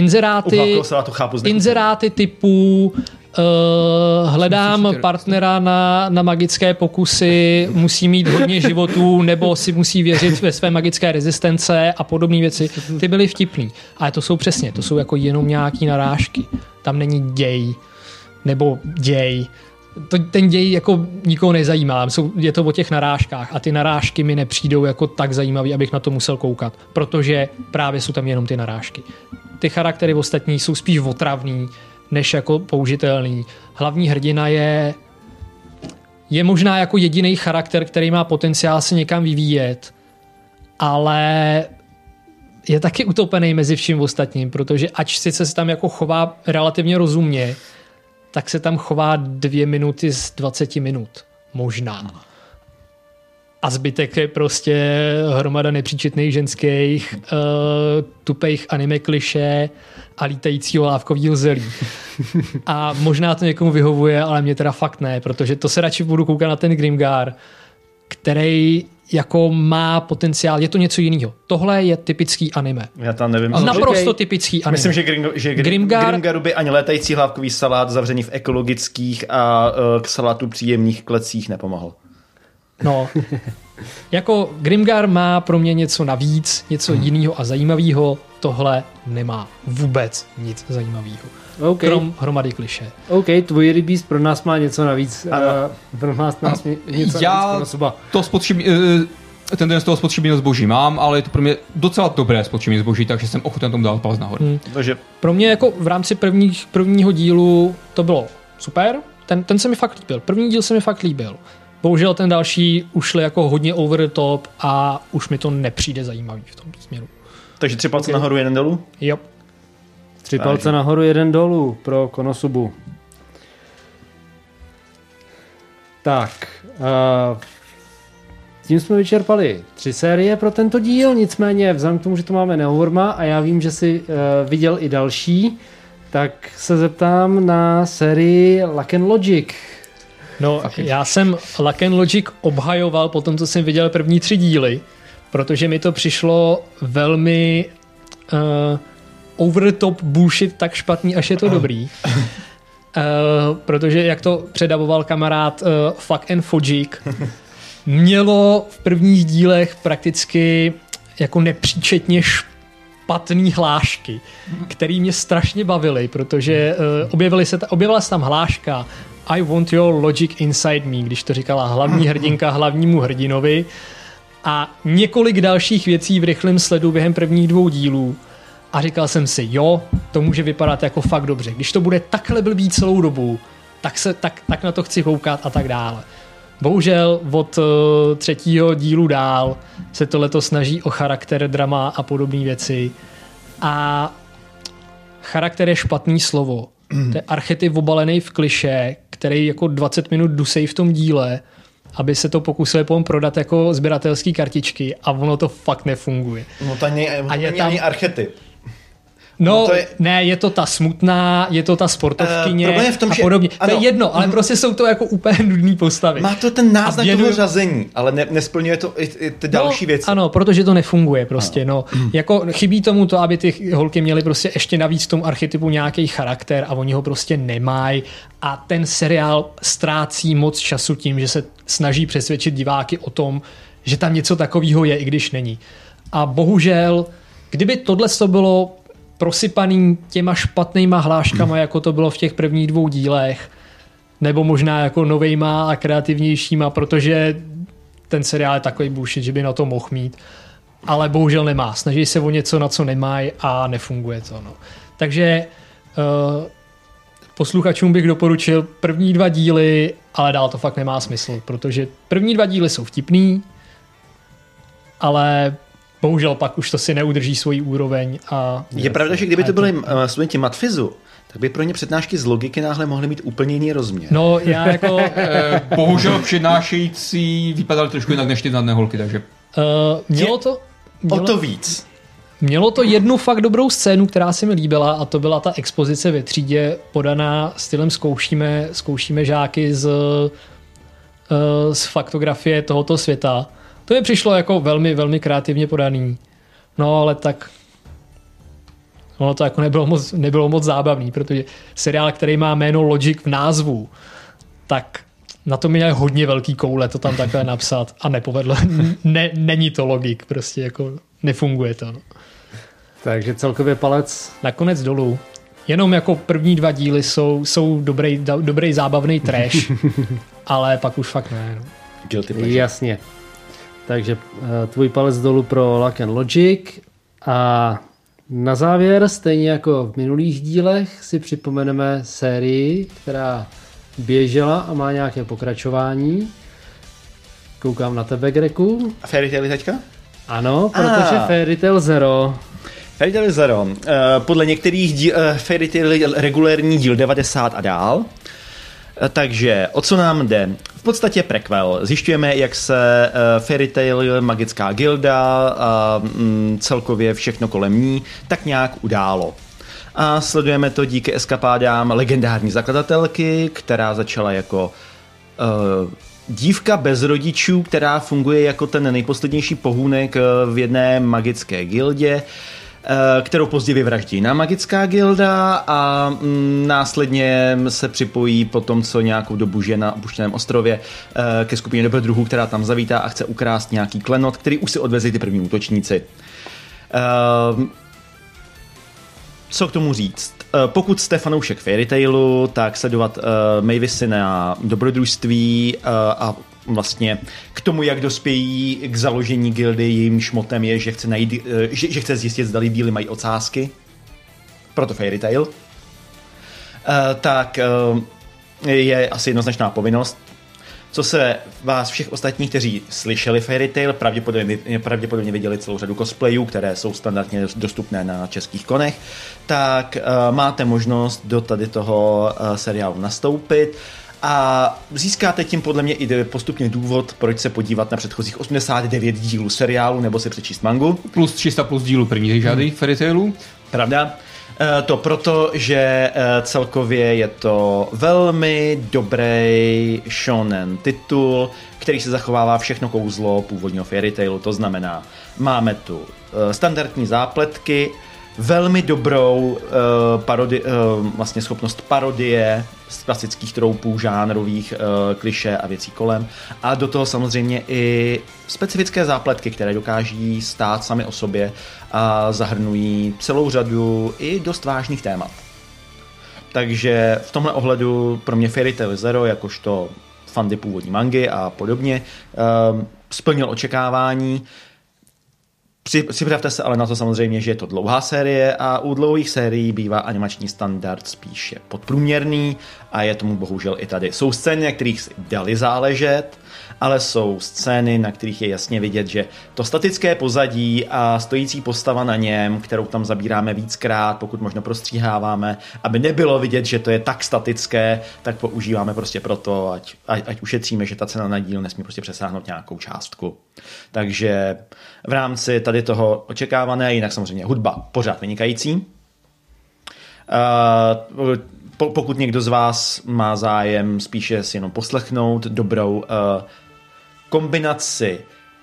inzeráty typu hledám partnera na magické pokusy, musí mít hodně životů, nebo si musí věřit ve své magické rezistence a podobné věci. Ty byly vtipný. Ale to jsou jako jenom nějaký narážky. Tam není děj. Nebo děj. Ten děj jako nikoho nezajímá. Je to o těch narážkách a ty narážky mi nepřijdou jako tak zajímavý, abych na to musel koukat. Protože právě jsou tam jenom ty narážky. Ty charaktery ostatní jsou spíš otravný, než jako použitelný. Hlavní hrdina je možná jako jediný charakter, který má potenciál se někam vyvíjet, ale je taky utopený mezi vším ostatním, protože ač sice se tam jako chová relativně rozumně, tak se tam chová 2 minuty z 20 minut. Možná. A zbytek je prostě hromada nepříčetných ženských, tupejch anime klišé a lítajícího lávkovýho zelí. A možná to někomu vyhovuje, ale mě teda fakt ne, protože to se radši budu koukat na ten Grimgar, který jako má potenciál, je to něco jiného. Tohle je typický anime. Já tam nevím. Naprosto typický anime. Myslím, že Grimgaru by ani létající hlávkový salát zavřený v ekologických a k salátu příjemných klecích nepomohl. No, jako Grimgar má pro mě něco navíc, něco jiného a zajímavého, tohle nemá vůbec nic zajímavého. Okay. Krom hromady klišé. OK, tvůj rybíz pro nás má něco navíc. Pro nás něco navíc osoba. To ten z toho spotřebního zboží mám, ale je to pro mě docela dobré spotřební zboží, takže jsem ochoten tomu dát palec nahoru. Takže pro mě jako v rámci prvního dílu to bylo super, ten se mi fakt líbil. První díl se mi fakt líbil. Bohužel ten další ušli jako hodně over the top a už mi to nepřijde zajímavý v tom směru. Takže 3 palce nahoru, 1 dolů? Jo. 3 palce nahoru, 1 dolů pro Konosubu. Tak, tím jsme vyčerpali 3 série pro tento díl, nicméně vzhledem k tomu, že to máme Neoworma a já vím, že jsi viděl i další, tak se zeptám na sérii Lock and Logic. No, já jsem Lock and Logic obhajoval po tom, co jsem viděl první 3 díly, protože mi to přišlo velmi over the top bullshit, tak špatný, až je to dobrý. Protože jak to předavoval kamarád Fuck and Fojik, mělo v prvních dílech prakticky jako nepříčetně špatný hlášky, který mě strašně bavily, protože objevila se tam hláška I want your logic inside me, když to říkala hlavní hrdinka hlavnímu hrdinovi, a několik dalších věcí v rychlém sledu během prvních 2 dílů. A říkal jsem si, jo, to může vypadat jako fakt dobře. Když to bude takhle blbý celou dobu, tak na to chci koukat a tak dále. Bohužel od 3. dílu dál se tohleto snaží o charakter, drama a podobné věci. A charakter je špatný slovo. To je archetyp obalený v klišé, který jako 20 minut dusej v tom díle, aby se to pokusili potom prodat jako sběratelský kartičky a ono to fakt nefunguje. No to není ani archetyp. No, ne, je to ta smutná, je to ta sportovkyně a podobně. Ano, to je jedno, ale prostě jsou to jako úplně nudný postavy. Má to ten náznak toho řazení, ale nesplňuje to i ty další věci. Ano, protože to nefunguje prostě. No. Jako chybí tomu to, aby ty holky měly prostě ještě navíc tomu archetypu nějaký charakter a oni ho prostě nemají. A ten seriál ztrácí moc času tím, že se snaží přesvědčit diváky o tom, že tam něco takového je, i když není. A bohužel, kdyby tohle bylo prosypaný těma špatnýma hláškama, jako to bylo v těch prvních 2 dílech, nebo možná jako novejma a kreativnějšíma, protože ten seriál je takový bullshit, že by na to mohl mít, ale bohužel nemá. Snaží se o něco, na co nemají a nefunguje to. No. Takže posluchačům bych doporučil první 2 díly, ale dál to fakt nemá smysl, protože první 2 díly jsou vtipný, ale bohužel pak už to si neudrží svoji úroveň. Je pravda, že kdyby to byli studenti matfizu, tak by pro ně přednášky z logiky náhle mohly mít úplně jiný rozměr. No, já jako... bohužel přednášející vypadaly trošku jinak než ty zadné holky, takže... O to víc. Mělo to jednu fakt dobrou scénu, která se mi líbila, a to byla ta expozice ve třídě podaná stylem zkoušíme žáky z faktografie tohoto světa. To mi přišlo jako velmi, velmi kreativně podaný. No, ale tak ono to jako nebylo moc zábavný, protože seriál, který má jméno Logic v názvu, tak na to měl hodně velký koule to tam takhle napsat a nepovedlo. Není to logik, prostě jako nefunguje to. No. Takže celkově palec. Nakonec dolů. Jenom jako první 2 díly jsou dobrý zábavný trash, ale pak už fakt ne. No. Jasně. Takže tvůj palec dolů pro Lock and Logic a na závěr, stejně jako v minulých dílech, si připomeneme sérii, která běžela a má nějaké pokračování. Koukám na tebe, Greku. A Fairy Tail teďka? Ano, protože Fairy Tail Zero. Fairy Tail Zero. Podle některých Fairy Tail regulérní díl 90 a dál. Takže o co nám jde? V podstatě prequel. Zjišťujeme, jak se Fairy Tail, magická gilda a celkově všechno kolem ní tak nějak událo. A sledujeme to díky eskapádám legendární zakladatelky, která začala jako dívka bez rodičů, která funguje jako ten nejposlednější pohůnek v jedné magické gildě. kterou později vyvraždí jiná magická gilda a následně se připojí po tom, co nějakou dobu žije na opuštěném ostrově ke skupině dobrodruhů, která tam zavítá a chce ukrást nějaký klenot, který už si odvezli ty první útočníci. Co k tomu říct? Pokud jste fanoušek Fairy Tailu, tak sledovat Mavisy na dobrodružství a vlastně k tomu, jak dospějí k založení gildy, jejímž motem je, že chce najít, že chce zjistit, zda díly mají ocásky. Proto Fairy Tail. Tak je asi jednoznačná povinnost. Co se vás všech ostatních, kteří slyšeli Fairy Tail, pravděpodobně viděli celou řadu cosplayů, které jsou standardně dostupné na českých konech, tak máte možnost do tady toho seriálu nastoupit a získáte tím podle mě i postupně důvod, proč se podívat na předchozích 89 dílů seriálu nebo si přečíst mangu. Plus 300 plus dílů první řady Fairy Tailu. Pravda? To proto, že celkově je to velmi dobrý shonen titul, který se zachovává všechno kouzlo původního Fairy Tailu, to znamená, máme tu standardní zápletky, velmi dobrou vlastně schopnost parodie z klasických troupů, žánrových klišé a věcí kolem. A do toho samozřejmě i specifické zápletky, které dokáží stát sami o sobě a zahrnují celou řadu i dost vážných témat. Takže v tomhle ohledu pro mě Fairy Tail Zero, jakožto fandy původní mangy a podobně, splnil očekávání. Připravte se ale na to samozřejmě, že je to dlouhá série a u dlouhých sérií bývá animační standard spíše podprůměrný a je tomu bohužel i tady. Jsou scény, na kterých si dali záležet, ale jsou scény, na kterých je jasně vidět, že to statické pozadí a stojící postava na něm, kterou tam zabíráme víckrát, pokud možno prostříháváme, aby nebylo vidět, že to je tak statické, tak používáme prostě proto, ať ušetříme, že ta cena na díl nesmí prostě přesáhnout nějakou částku. Takže v rámci tady toho očekávané, jinak samozřejmě hudba pořád vynikající. Pokud někdo z vás má zájem spíše si jenom poslechnout dobrou kombinaci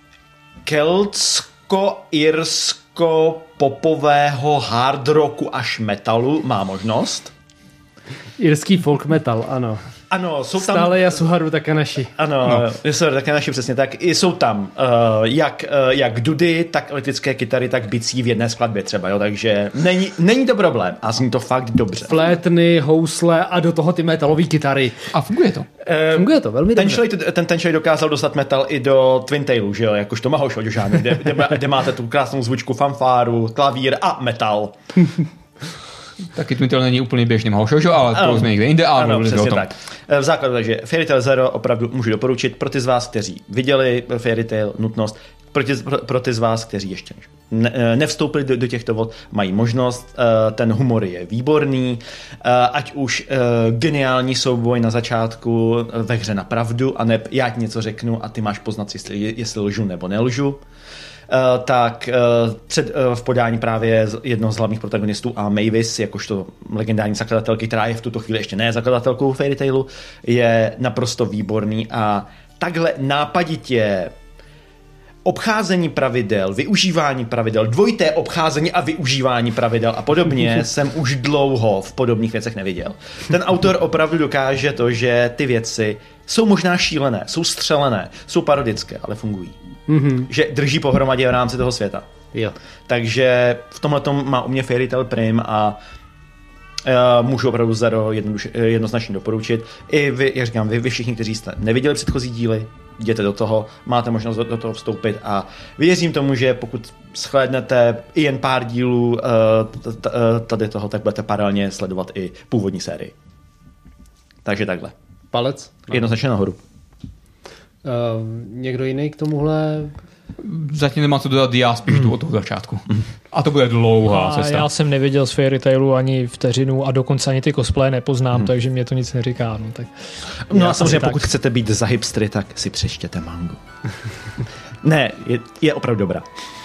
keltsko-irsko-popového hard rocku až metalu, má možnost. Irský folk metal, ano. Ano, jsou tam... Stále Yasuharu Takanashi. Ano, no. Yasuharu Takanashi, přesně tak. Jsou tam jak dudy, tak elektrické kytary, tak bicí v jedné skladbě třeba, jo, takže není to problém a zní to fakt dobře. Flétny, housle a do toho ty metalové kytary. A funguje to. Funguje to velmi dobře. Ten člověk dokázal dostat metal i do Twin Tailu, že jo, jakožto Mahou Shoujo, kde máte tu krásnou zvučku, fanfáru, klavír a metal. Taky Twin Tail není úplně běžný Mahou Shoujo, ale to jsme někde jinde. Ano, přesně tak. V základu, takže Fairy Tail Zero opravdu můžu doporučit pro ty z vás, kteří viděli Fairy Tail, nutnost, pro ty z vás, kteří ještě nevstoupili do těchto vod, mají možnost. Ten humor je výborný, ať už geniální souboj na začátku ve hře na pravdu, a ne já ti něco řeknu a ty máš poznat, jestli lžu nebo nelžu. Tak v podání právě jednoho z hlavních protagonistů a Mavis, jakožto legendární zakladatelky, která je v tuto chvíli ještě ne zakladatelkou Fairy Tailu, je naprosto výborný a takhle nápaditě obcházení pravidel, využívání pravidel, dvojité obcházení a využívání pravidel a podobně jsem už dlouho v podobných věcech neviděl. Ten autor opravdu dokáže to, že ty věci jsou možná šílené, jsou střelené, jsou parodické, ale fungují. Mm-hmm. Že drží pohromadě v rámci toho světa. Jo. Takže v tomhletom má u mě Fairy Tail Prim a můžu opravdu Zero jednoznačně doporučit. I vy, jak říkám, vy všichni, kteří jste neviděli předchozí díly, jděte do toho, máte možnost do toho vstoupit a věřím tomu, že pokud shlédnete i jen pár dílů tady toho, tak budete paralelně sledovat i původní sérii. Takže takhle. Palec? Jednoznačně nahoru. Někdo jiný k tomuhle? Zatím nemá co dodat, já spíš jdu od toho začátku. A to bude dlouhá cesta. Já jsem neviděl z Fairy Tailu ani vteřinu a dokonce ani ty cosplaye nepoznám, takže mě to nic neříká. No a samozřejmě pokud chcete být za hipstry, tak si přečtěte mangu. Ne, je opravdu dobrá.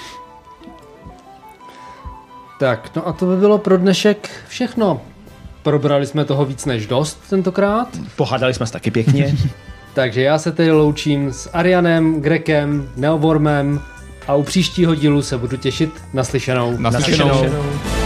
Tak, no a to by bylo pro dnešek všechno. Probrali jsme toho víc než dost tentokrát. Pohádali jsme se taky pěkně. Takže já se tedy loučím s Arianem, Grekem, Neovormem a u příštího dílu se budu těšit. Naslyšenou. Naslyšenou. Naslyšenou.